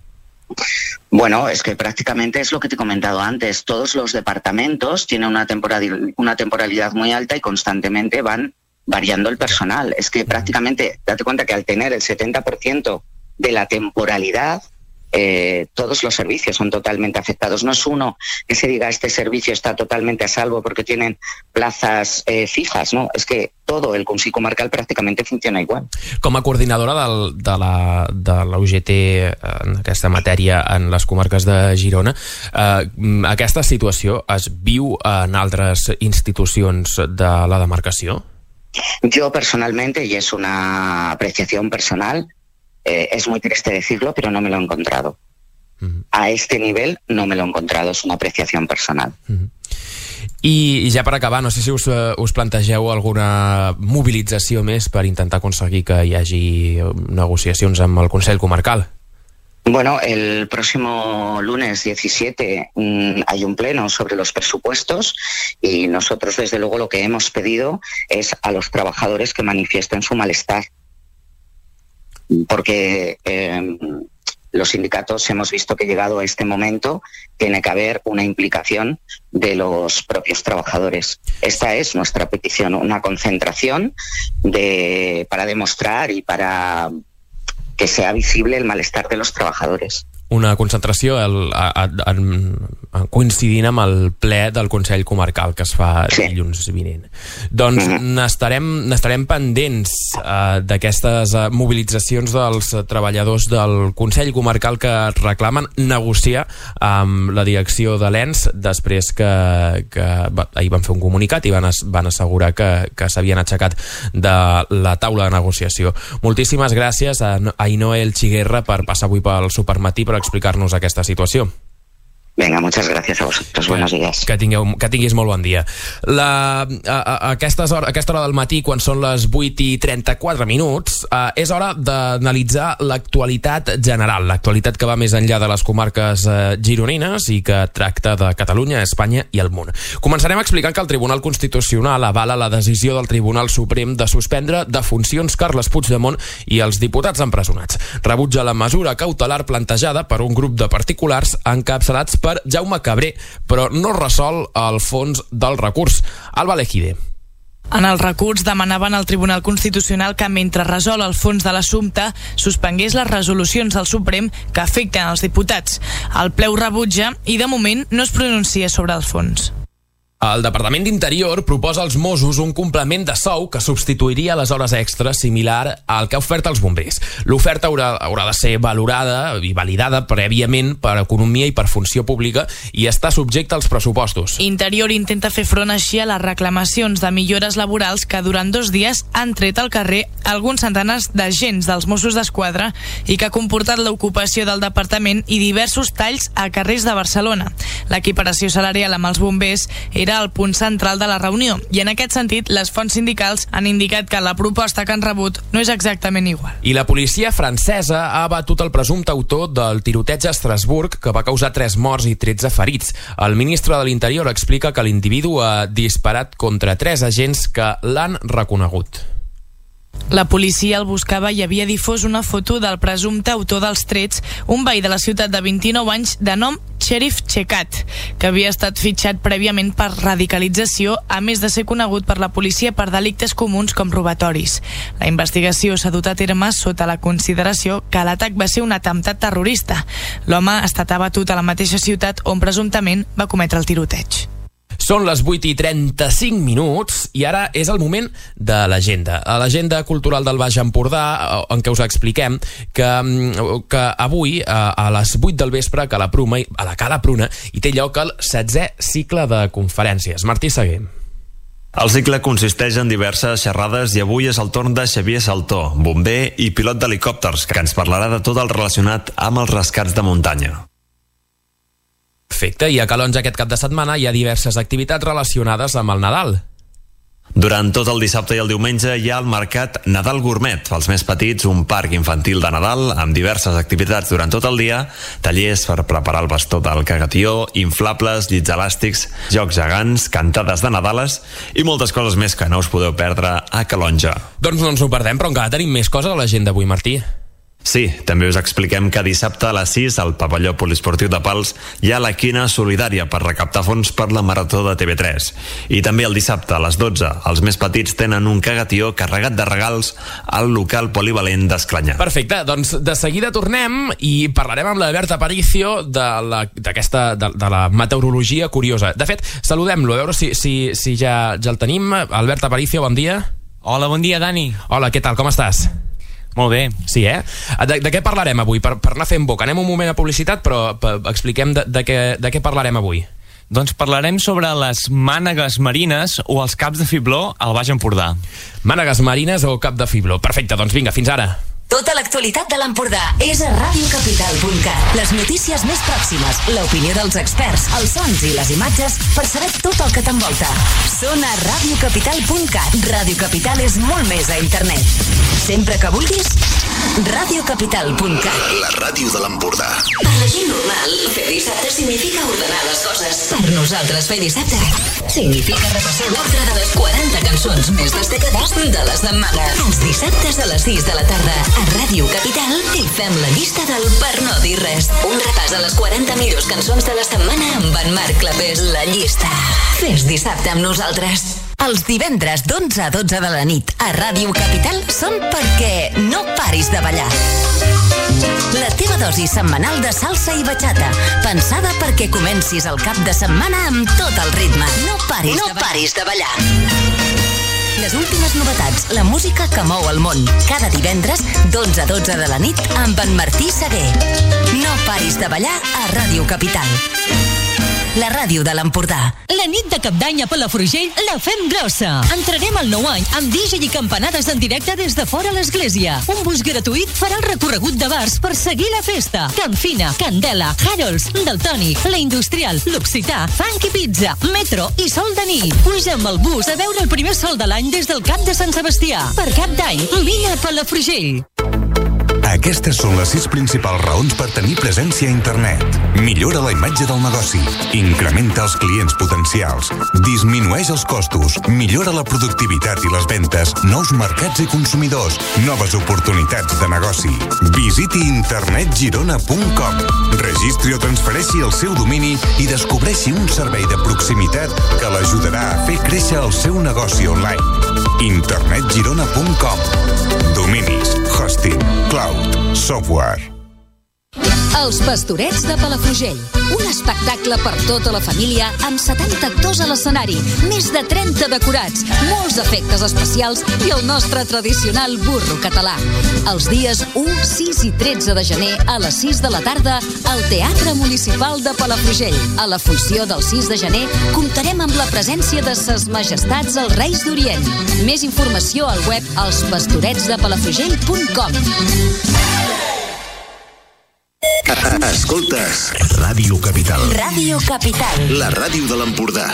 Bueno, es que prácticamente es lo que te he comentado antes. Todos los departamentos tienen una temporalidad muy alta y constantemente van variando el personal. Es que prácticamente, date cuenta que al tener el 70% de la temporalidad, todos los servicios son totalmente afectados. No es uno que se diga este servicio está totalmente a salvo porque tienen plazas fijas, no, es que todo el Consell Comarcal pràcticament funciona igual. Com a coordinadora de la UGT en aquesta matèria en les comarques de Girona, aquesta situació es viu en altres institucions de la demarcació? Yo personalmente, y es una apreciación personal, es muy triste decirlo, pero no me lo he encontrado. A este nivel no me lo he encontrado, es una apreciación personal. I ja per acabar, no sé si us plantegeu alguna mobilització més per intentar aconseguir que hi hagi negociacions amb el Consell Comarcal. Bueno, el próximo lunes 17 hay un pleno sobre los presupuestos y nosotros desde luego lo que hemos pedido es a los trabajadores que manifiesten su malestar. Porque los sindicatos hemos visto que llegado a este momento tiene que haber una implicación de los propios trabajadores. Esta es nuestra petición, una concentración para demostrar y para que sea visible el malestar de los trabajadores. Una concentració coincidint amb el ple del Consell Comarcal que es fa dilluns vinent. Doncs n'estarem pendents d'aquestes mobilitzacions dels treballadors del Consell Comarcal que reclamen negociar amb la direcció de l'ENS després que ahir van fer un comunicat i van assegurar que s'havien aixecat de la taula de negociació. Moltíssimes gràcies a Ainhoa Elchiguerra per passar avui pel Supermatí per explicar-nos aquesta situació. Venga, muchas gracias a vosotros. Buenos días. Que tinguis molt bon dia. A aquesta hora del matí, quan són les 8:34, és hora d'analitzar l'actualitat general, l'actualitat que va més enllà de les comarques gironines i que tracta de Catalunya, Espanya i el món. Començarem explicant que el Tribunal Constitucional avala la decisió del Tribunal Suprem de suspendre de funcions Carles Puigdemont i els diputats empresonats. Rebutja la mesura cautelar plantejada per un grup de particulars encapçalats per Jaume Cabré, però no resol el fons del recurs. Alba Lejide. En el recurs demanaven al Tribunal Constitucional que mentre resol el fons de l'assumpte suspengués les resolucions del Suprem que afecten els diputats. El ple ho rebutja i de moment no es pronuncia sobre el fons. El Departament d'Interior proposa als Mossos un complement de sou que substituiria les hores extres similar al que ha ofert als bombers. L'oferta haurà de ser valorada i validada prèviament per Economia i per Funció Pública i està subjecta als pressupostos. Interior intenta fer front així a les reclamacions de millores laborals que durant 2 dies han tret al carrer alguns centenars d'agents dels Mossos d'Esquadra i que ha comportat l'ocupació del departament i diversos talls a carrers de Barcelona. L'equiparació salarial amb els bombers era el punt central de la reunió i en aquest sentit les fonts sindicals han indicat que la proposta que han rebut no és exactament igual. I la policia francesa ha abatut el presumpte autor del tiroteig a Estrasburg que va causar 3 morts i 13 ferits. El ministre de l'Interior explica que l'individu ha disparat contra 3 agents que l'han reconegut. La policia el buscava i havia difós una foto del presumpte autor dels trets, un veí de la ciutat de 29 anys de nom Cherif Chekat, que havia estat fitxat prèviament per radicalització, a més de ser conegut per la policia per delictes comuns com robatoris. La investigació s'ha dut a terme sota la consideració que l'atac va ser un atemptat terrorista. L'home ha estat abatut a la mateixa ciutat on presumptament va cometre el tiroteig. Són les 8:35 i ara és el moment de l'agenda. A l'agenda cultural del Baix Empordà, en què us expliquem que avui a les 8 del vespre a la Cala Pruna hi té lloc el 7è cicle de conferències. Martí Seguer. El cicle consisteix en diverses xerrades i avui és el torn de Xavier Saltó, bomber i pilot d'helicòpters, que ens parlarà de tot el relacionat amb els rescats de muntanya. Perfecte, i a Calonge aquest cap de setmana hi ha diverses activitats relacionades amb el Nadal. Durant tot el dissabte i el diumenge hi ha el mercat Nadal Gourmet. Pels més petits, un parc infantil de Nadal amb diverses activitats durant tot el dia, tallers per preparar el bastó del cagatió, inflables, llits elàstics, jocs gegants, cantades de Nadales i moltes coses més que no us podeu perdre a Calonge. Doncs no ens ho perdem, però encara tenim més coses a l'agenda avui, Martí. Sí, també us expliquem que dissabte a les 6 al pavelló poliesportiu de Pals hi ha la quina solidària per recaptar fons per la Marató de TV3. I també el dissabte a les 12 els més petits tenen un cagatió carregat de regals al local polivalent d'Esclanyà. Perfecte, doncs de seguida tornem i parlarem amb l'Albert Aparicio de la meteorologia curiosa. De fet, saludem-lo, a veure si ja el tenim. Albert Aparicio, bon dia. Hola, bon dia, Dani. Hola, què tal, com estàs? Molt bé. Sí, De què parlarem avui? Per anar fent boca. Anem un moment a publicitat, però expliquem de què parlarem avui. Doncs parlarem sobre les mànegues marines o els caps de fibló al Baix Empordà. Mànegues marines o cap de fibló. Perfecte, doncs vinga, fins ara. Tota l'actualitat de l'Empordà és a radiocapital.cat. Les notícies més pròximes, l'opinió dels experts, els sons i les imatges per saber tot el que t'envolta. Són a radiocapital.cat. Ràdio Capital és molt més a internet. Sempre que vulguis, radiocapital.cat. La ràdio de l'Empordà. Per la gent normal, fer dissabte significa ordenar les coses. Per nosaltres, fer dissabte significa repassar l'ordre de les 40 cançons més destacades de la setmana. Els dissabtes a les 6 de la tarda a Ràdio Capital i fem la llista del Per no dir res. Un repàs a les 40 millors cançons de la setmana amb en Marc Clapés. La llista. Fes dissabte amb nosaltres. Els divendres d'11 a 12 de la nit a Ràdio Capital són perquè no paris de ballar. La teva dosi setmanal de salsa i bachata, pensada perquè comencis el cap de setmana amb tot el ritme. No paris de ballar. Les últimes novetats, la música que mou el món. Cada divendres, d'11 a 12 de la nit, amb en Martí Seguer. No paris de ballar a Ràdio Capital. La ràdio de l'Empordà. La nit de Cap d'Any a Palafrugell la fem grossa. Entrarem al nou any amb DJ i campanades en directe des de fora l'església. Un bus gratuït farà el recorregut de bars per seguir la festa. Can Fina, Candela, Harolds, Daltònic, La Industrial, L'Occità, Funky Pizza, Metro i Sol de nit. Pugem al bus a veure el primer sol de l'any des del Camp de Sant Sebastià. Per Cap d'Any, vine a Palafrugell. Aquestes són les 6 principals raons per tenir presència a internet. Millora la imatge del negoci, incrementa els clients potencials, disminueix els costos, millora la productivitat i les ventes, nous mercats i consumidors, noves oportunitats de negoci. Visiti internetgirona.com, registri o transfereixi el seu domini i descobreixi un servei de proximitat que l'ajudarà a fer créixer el seu negoci online. internetgirona.com. Dominis, hosting, cloud, software. Els Pastorets de Palafrugell. Un espectacle per tota la família amb 70 actors a l'escenari, més de 30 decorats, molts efectes especials i el nostre tradicional burro català. Els dies 1, 6 i 13 de gener a les 6 de la tarda al Teatre Municipal de Palafrugell. A la funció del 6 de gener comptarem amb la presència de Ses Majestats els Reis d'Orient. Més informació al web elspastoretsdepalafrugell.com. Escoltes Ràdio Capital. Ràdio Capital. La ràdio de l'Empordà.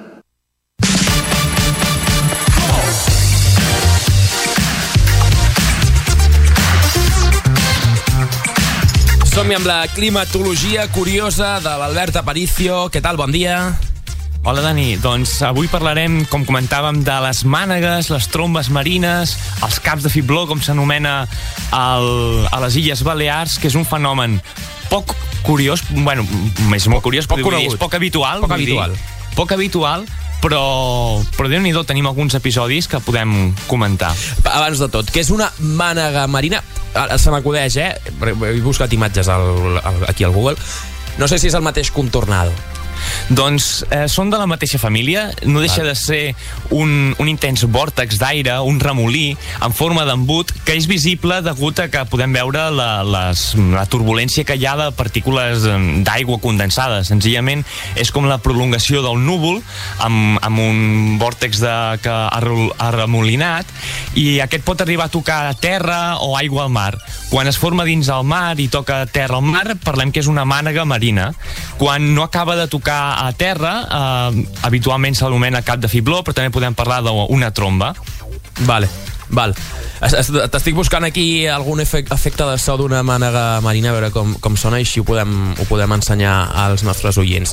Som-hi amb la climatologia curiosa de l'Albert Aparicio. Què tal? Bon dia. Hola, Dani. Doncs avui parlarem, com comentàvem, de les mànegues, les trombes marines, els caps de fibló, com s'anomena a les Illes Balears, que és un fenomen poc curiós, bueno, és molt curiós, poc dir, és poc habitual. Poc habitual, però Déu-n'hi-do, tenim alguns episodis que podem comentar. Abans de tot, què és una mànega marina? Se m'acudeix, he buscat imatges aquí al Google. No sé si és el mateix que un tornado. Doncs són de la mateixa família. No deixa de ser un intens vòrtex d'aire, un remolí en forma d'embut, que és visible degut a que podem veure la turbulència que hi ha de partícules d'aigua condensades. Senzillament és com la prolongació del núvol amb un vòrtex que ha remolinat, i aquest pot arribar a tocar a terra o aigua al mar. Quan es forma dins el mar i toca terra al mar, parlem que és una mànega marina. Quan no acaba de tocar a terra, habitualment s'anomena cap de fibló, però també podem parlar d'una tromba. Val. T'estic buscant aquí algun efecte de so d'una mànega marina, a veure com sona, i així ho podem ensenyar als nostres oients.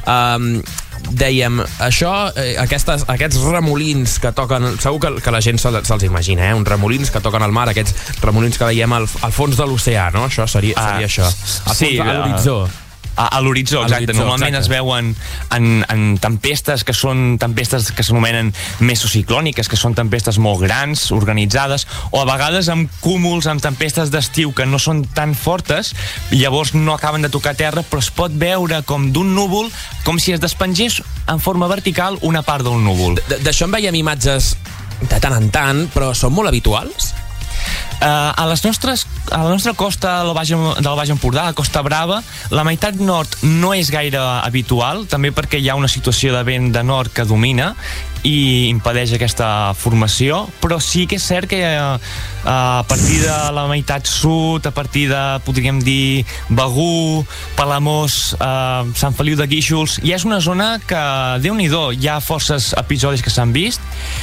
Dèiem, això, aquests remolins que toquen, segur que la gent se'ls imagina, uns remolins que toquen al mar, aquests remolins que veiem al fons de l'oceà, no? Això seria això, a l'horitzó. A l'horitzó, exacte. Normalment es veuen en tempestes que són tempestes que s'anomenen mesociclòniques, que són tempestes molt grans, organitzades, o a vegades amb cúmuls, amb tempestes d'estiu que no són tan fortes, i llavors no acaben de tocar terra, però es pot veure com d'un núvol, com si es despengés en forma vertical una part del núvol. D'això en veiem imatges de tant en tant, però són molt habituals? A la nostra costa del Baix Empordà, la Costa Brava, la meitat nord no és gaire habitual, també perquè hi ha una situació de vent de nord que domina i impedeix aquesta formació, però sí que és cert que a partir de la meitat sud, a partir de, podríem dir, Begur, Palamós, Sant Feliu de Guíxols, ja és una zona que, Déu-n'hi-do, hi ha forces episodis que s'han vist,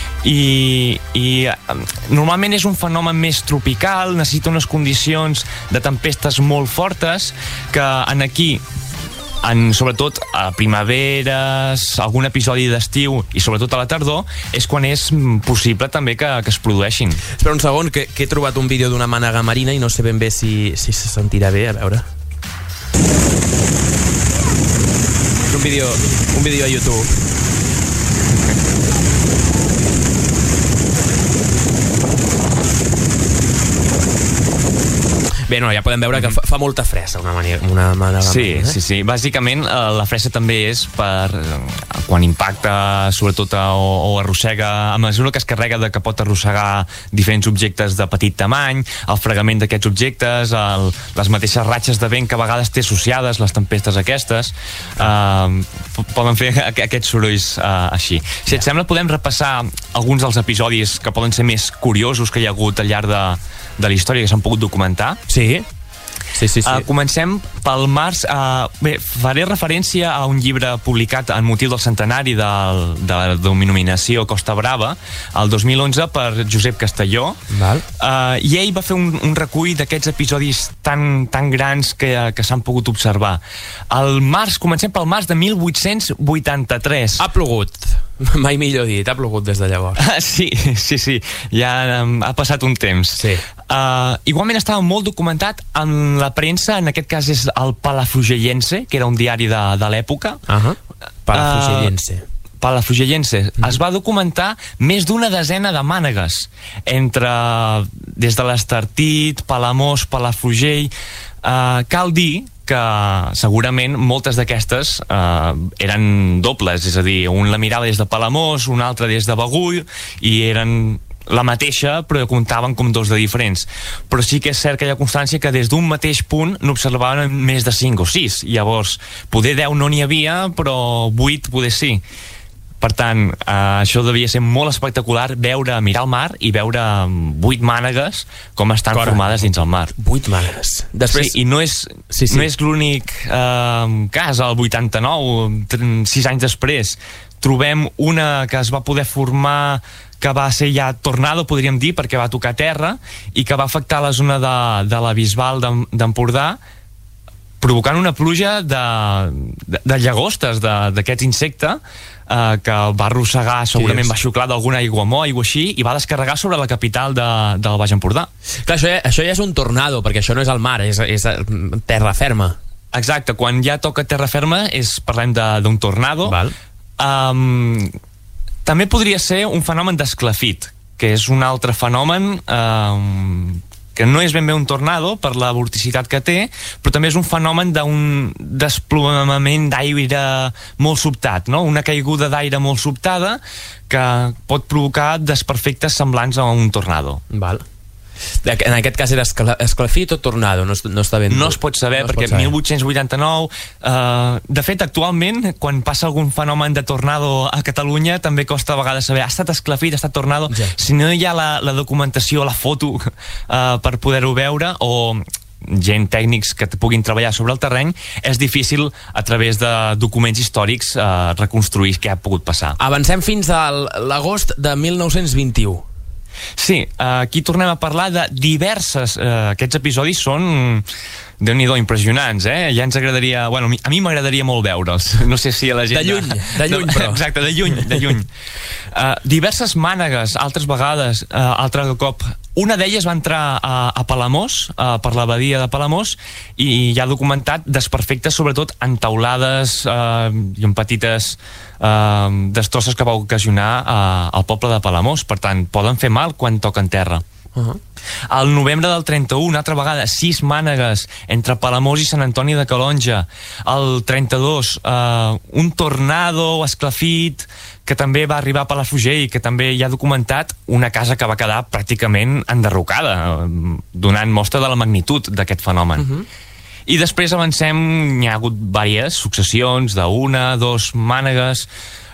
i normalment és un fenomen més tropical, necessita unes condicions de tempestes molt fortes que aquí, sobretot a primaveres, algun episodi d'estiu i sobretot a la tardor, és quan és possible també que es produeixin. Espera un segon, que he trobat un vídeo d'una mànega marina i no sé ben bé si se sentirà bé, a veure. Un vídeo a YouTube. Bé, no, ja podem veure que fa molta fressa una mànega. Sí. Bàsicament, la fressa també és per quan impacta, sobretot, o arrossega, a mesura que es carrega, que pot arrossegar diferents objectes de petit tamany, el fregament d'aquests objectes, les mateixes ratxes de vent que a vegades té associades les tempestes aquestes, poden fer aquests sorolls així. Si et sembla, podem repassar alguns dels episodis que poden ser més curiosos que hi ha hagut al llarg de la història, que s'han pogut documentar. Sí. Comencem pel març. Bé, faré referència a un llibre publicat en motiu del centenari de la denominació Costa Brava, el 2011, per Josep Castelló. I ell va fer un recull d'aquests episodis tan grans que s'han pogut observar. Comencem pel març de 1883. Ha plogut. Mai millor dit, ha plogut des de llavors. Sí, ja ha passat un temps. Igualment estava molt documentat en la premsa, en aquest cas és el Palafrugellense, que era un diari de l'època. Palafrugellense. Es va documentar més d'una desena de mànegues, des de l'Estartit, Palamós, Palafrugell. Cal dir que segurament moltes d'aquestes eren dobles, és a dir, un la mirava des de Palamós, un altre des de Begur, i eren la mateixa, però comptaven com dos de diferents. Però sí que és cert que hi ha constància que des d'un mateix punt n'observaven més de 5 o 6. Llavors, poder 10 no n'hi havia, però 8 poder sí. Per tant, això devia ser molt espectacular, mirar el mar i veure 8 mànegues com estan formades dins el mar. 8 mànegues. Després... Sí, i no és l'únic cas, el 89, 6 anys després, trobem una que es va poder formar, que va ser ja tornado, podríem dir, perquè va tocar terra, i que va afectar la zona de la Bisbal d'Empordà, provocant una pluja de llagostes d'aquest insecte que va arrossegar, segurament va xuclar d'alguna aiguamor, aigua així, i va descarregar sobre la capital del Baix Empordà. Clar, això ja és un tornado, perquè això no és el mar, és terra ferma. Exacte, quan ja toca terra ferma parlem d'un tornado. Val. També podria ser un fenomen d'esclafit, que és un altre fenomen que no és ben bé un tornado per la vorticitat que té, però també és un fenomen d'un desplomament d'aire molt sobtat, no? Una caiguda d'aire molt sobtada que pot provocar desperfectes semblants a un tornado. Val. En aquest cas era esclafit o tornado? No està ben... No es pot saber, perquè 1889... de fet, actualment, quan passa algun fenomen de tornado a Catalunya, també costa a vegades saber, ha estat esclafit, ha estat tornado... Ja. Si no hi ha la documentació, la foto, per poder-ho veure, o gent tècnics que puguin treballar sobre el terreny, és difícil a través de documents històrics reconstruir què ha pogut passar. Avancem fins a l'agost de 1921. Sí, aquí tornem a parlar de diverses... aquests episodis són, déu-n'hi-do, impressionants, Ja ens agradaria... Bueno, a mi m'agradaria molt veure'ls. No sé si a la gent... De lluny, però. Exacte, de lluny. Diverses mànegues, altres vegades, altre cop... Una d'elles va entrar a Palamós, per la badia de Palamós, i hi ha documentat desperfectes, sobretot en teulades i en petites destrosses que va ocasionar al poble de Palamós. Per tant, poden fer mal quan toquen terra. Al novembre del 31, una altra vegada, 6 mànegues entre Palamós i Sant Antoni de Calonja. Al 32, un tornado esclafit que també va arribar a Palafrugell i que també hi ha documentat una casa que va quedar pràcticament enderrocada, donant mostra de la magnitud d'aquest fenomen. I després avancem, n'hi ha hagut diverses successions d'una, 2 mànegues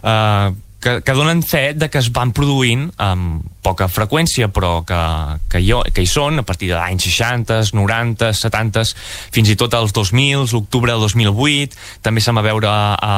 que donen fe de que es van produint amb poca freqüència, però que hi són a partir de l'any 60, 90, 70, fins i tot als 2000, l'octubre del 2008. També se'n va veure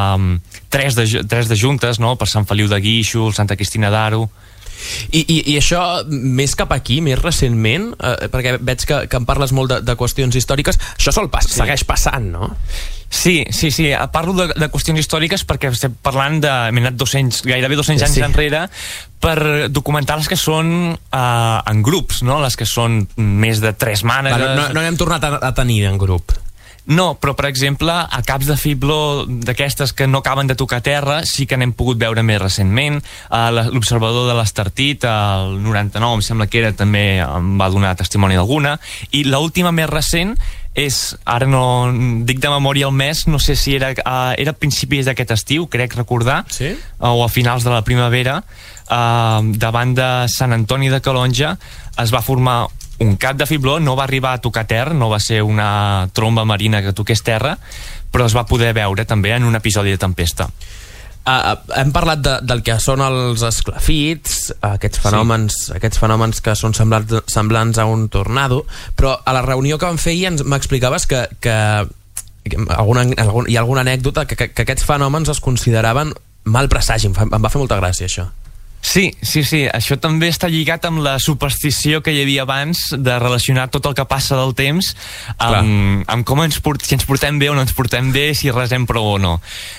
3 de juntes, no? Per Sant Feliu de Guíxols, Santa Cristina d'Aro. I això, més cap aquí, més recentment, perquè veig que em parles molt de qüestions històriques, això segueix passant, no? Sí, parlo de qüestions històriques perquè estem parlant hem anat gairebé 200 anys enrere per documentar les que són en grups, no? Les que són més de 3 mànegues. No n'hem tornat a tenir en grup. No, però per exemple a caps de fibló d'aquestes que no acaben de tocar terra sí que n'hem pogut veure més recentment. L'observador de l'Estartit el 99 em sembla que era, també em va donar testimoni d'alguna, i l'última més recent és, ara no dic de memòria el mes, no sé si era a principis d'aquest estiu, crec recordar, sí? O a finals de la primavera, davant de Sant Antoni de Calonja es va formar un cap de fibló, no va arribar a tocar terra, no va ser una tromba marina que toqués terra, però es va poder veure també en un episodi de tempesta. Hem parlat del que són els esclafits, aquests fenòmens que són semblants a un tornado, però a la reunió que vam fer ahir m'explicaves que hi ha alguna anècdota que aquests fenòmens es consideraven mal presagi. Em va fer molta gràcia això. Sí, això també està lligat amb la superstició que hi havia abans de relacionar tot el que passa del temps amb com si ens portem bé o no ens portem bé, si resem prou o no.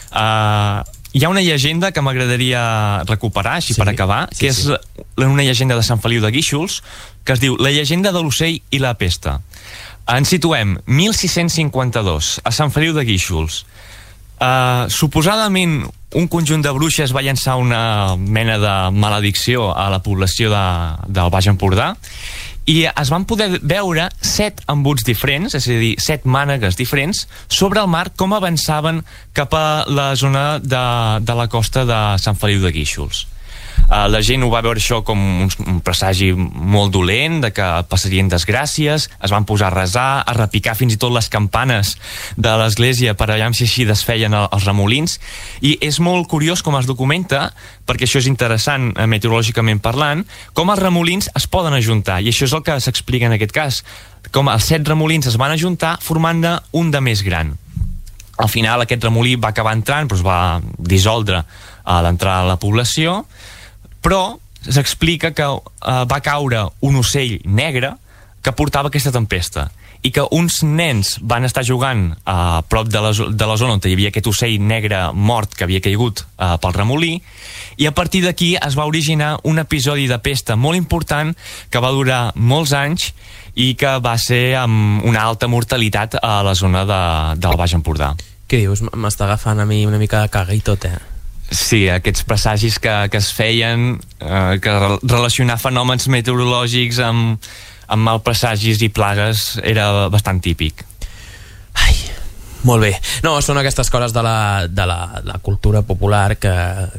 Hi ha una llegenda que m'agradaria recuperar, així per acabar, que és una llegenda de Sant Feliu de Guíxols, que es diu La llegenda de l'ocell i la pesta. Ens situem 1652 a Sant Feliu de Guíxols. Suposadament un conjunt de bruixes va llançar una mena de maledicció a la població del Baix Empordà, i es van poder veure 7 embuts diferents, és a dir, 7 mànegues diferents, sobre el mar, com avançaven cap a la zona de la costa de Sant Feliu de Guíxols. La gent ho va veure això com un presagi molt dolent, de que passarien desgràcies, es van posar a resar, a repicar fins i tot les campanes de l'església per veure si així desfeien els remolins, i és molt curiós com es documenta, perquè això és interessant meteorològicament parlant, com els remolins es poden ajuntar, i això és el que s'explica en aquest cas, com els 7 remolins es van ajuntar formant-ne un de més gran. Al final aquest remolí va acabar entrant, però es va dissoldre a l'entrada de la població, però s'explica que va caure un ocell negre que portava aquesta tempesta i que uns nens van estar jugant a prop de la zona on hi havia aquest ocell negre mort que havia caigut pel remolí, i a partir d'aquí es va originar un episodi de pesta molt important que va durar molts anys i que va ser amb una alta mortalitat a la zona del Baix Empordà. Què dius? M'està agafant a mi una mica de caga i tot, Sí, aquests presagis que es feien, que relacionar fenòmens meteorològics amb malpresagis i plagues era bastant típic. Ai, molt bé. No, són aquestes coses de la cultura popular que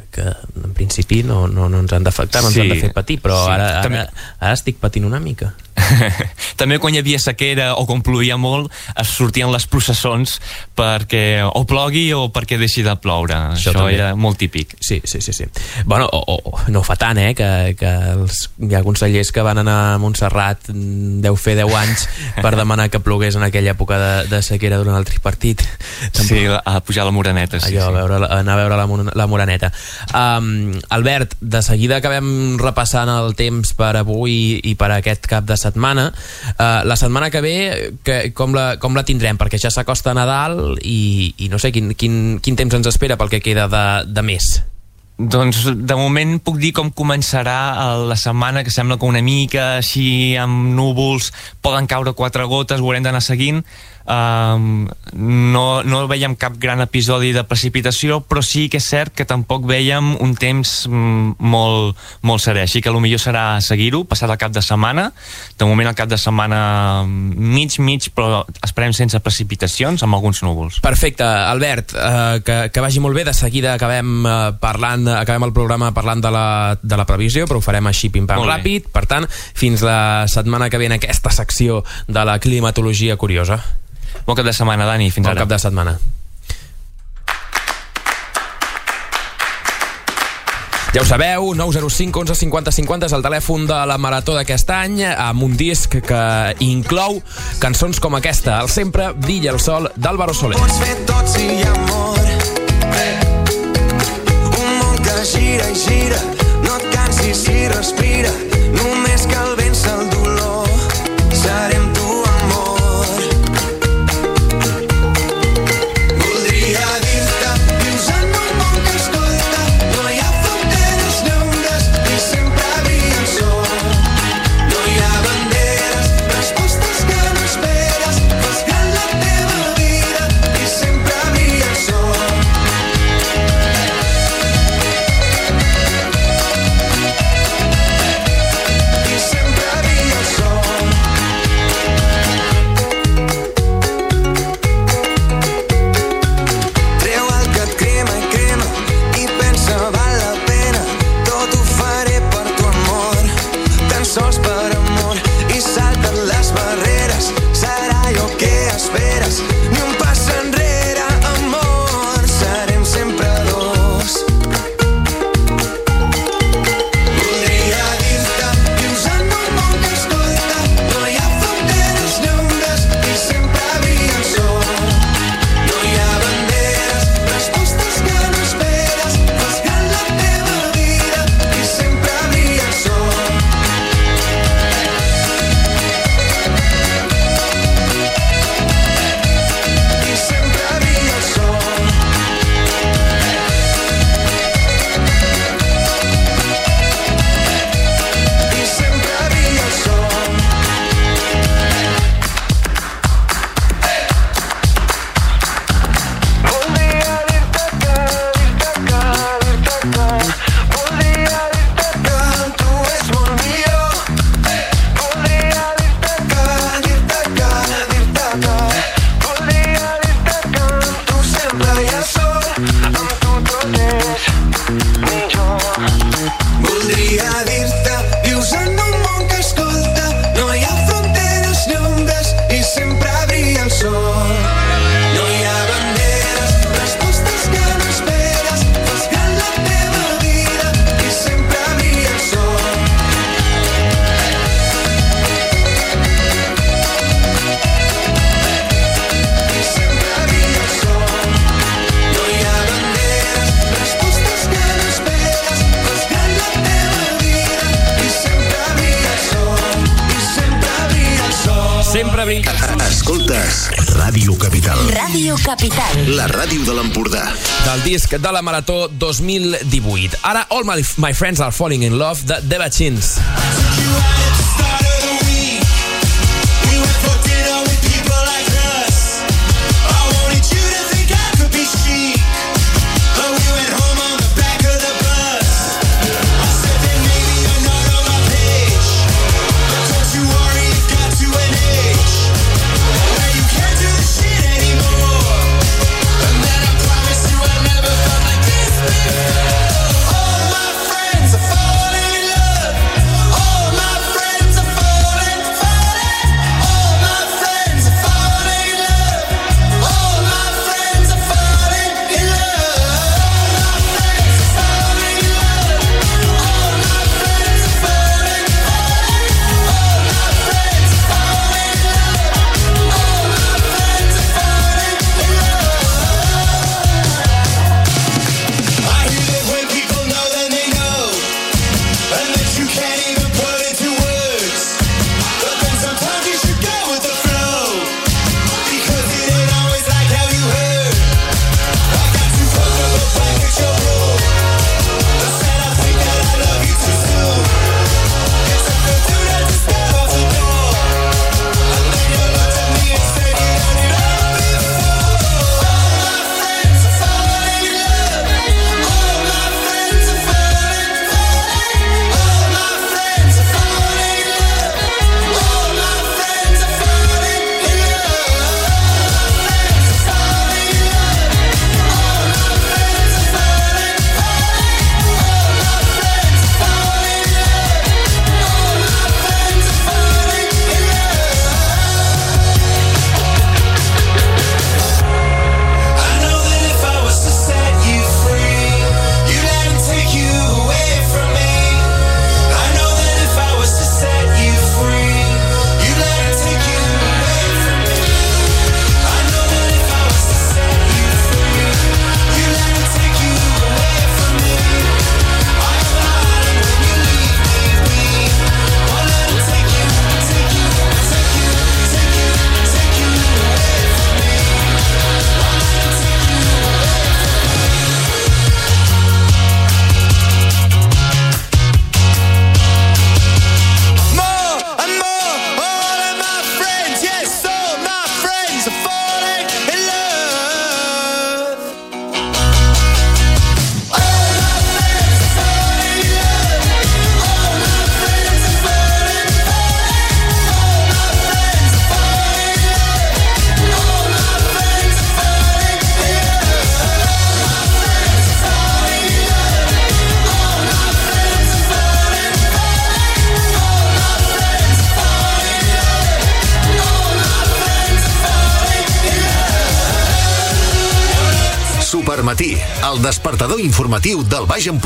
en principi no ens han d'afectar, no ens han de fer patir, però ara estic patint una mica. També quan hi havia sequera o quan plovia molt es sortien les processons perquè o plogui o perquè deixi de ploure. Això era molt típic. Sí. Bueno, no fa tant, que hi ha consellers que van anar a Montserrat, deu fer 10 anys, per demanar que plogués en aquella època de sequera durant el tripartit. Sí, a pujar la Moreneta. Allò, anar a veure la Moreneta. Albert, de seguida acabem repassant el temps per avui i per aquest cap de setmana. La setmana que ve com la tindrem? Perquè ja s'acosta Nadal i no sé, quin temps ens espera pel que queda de mes? Doncs de moment puc dir com començarà la setmana, que sembla que una mica així amb núvols, poden caure 4 gotes, ho haurem d'anar seguint. No veiem cap gran episodi de precipitació, però sí que és cert que tampoc veiem un temps molt serè, així que potser serà seguir-ho, passar el cap de setmana. De moment el cap de setmana mig, però esperem sense precipitacions, amb alguns núvols. Perfecte, Albert, que vagi molt bé. De seguida acabem el programa parlant de la previsió, però ho farem així pim-pam ràpid. Per tant, fins la setmana que ve en aquesta secció de la climatologia curiosa. Bon cap de setmana, Dani. Fins ara. Bon cap de setmana. Ja ho sabeu, 905 11 50 50 és el telèfon de la marató d'aquest any, amb un disc que inclou cançons com aquesta, el Sempre brilla el sol d'Álvaro Soler. Pots fer tot si hi ha amor, un món que gira i gira, no et cansis i respira, només cal vèncer el dolor, serem tu. Bon abric. Escoltes Ràdio Capital. Ràdio Capital. La ràdio de l'Empordà. Del disc de la Marató 2018. Ara, All My Friends Are Falling in Love, de The Bachins. Supermatí, el despertador informatiu del Baix Empordà.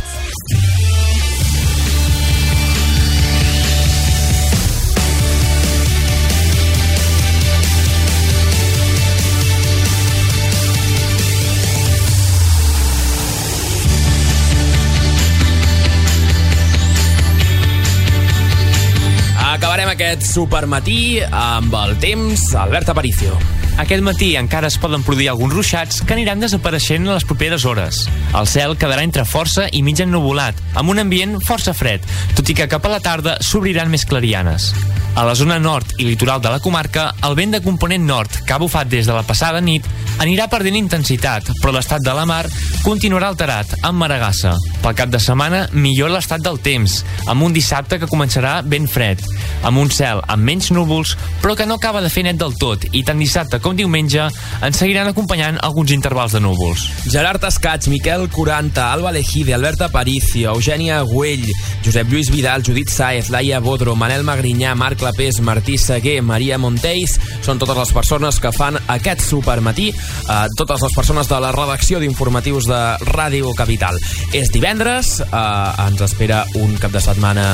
Acabarem aquest supermatí amb el temps. Albert Aparicio. Aquest matí encara es poden produir alguns ruixats que aniran desapareixent en les properes hores. El cel quedarà entre força i mig ennuvolat, amb un ambient força fred, tot i que cap a la tarda s'obriran més clarianes. A la zona nord i litoral de la comarca, el vent de component nord, que ha bufat des de la passada nit, anirà perdent intensitat, però l'estat de la mar continuarà alterat, amb maregassa. Pel cap de setmana millora l'estat del temps, amb un dissabte que començarà ben fred, amb un cel amb menys núvols, però que no acaba de fer net del tot, i tant dissabte com diumenge ens seguiran acompanyant alguns intervals de núvols. Gerard Escaig, Miquel Curanta, Alba Lejide, Albert Aparicio, Eugènia Güell, Josep Lluís Vidal, Judit Sáez, Laia Bodro, Manel Magrinyà, Marc Clapés, Martí Seguer, Maria Monteis, són totes les persones que fan aquest supermatí, totes les persones de la redacció d'informatius de Ràdio Capital. És divendres, ens espera un cap de setmana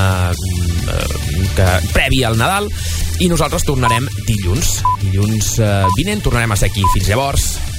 previ al Nadal i nosaltres tornarem dilluns vinent, tornarem a ser aquí. Fins llavors.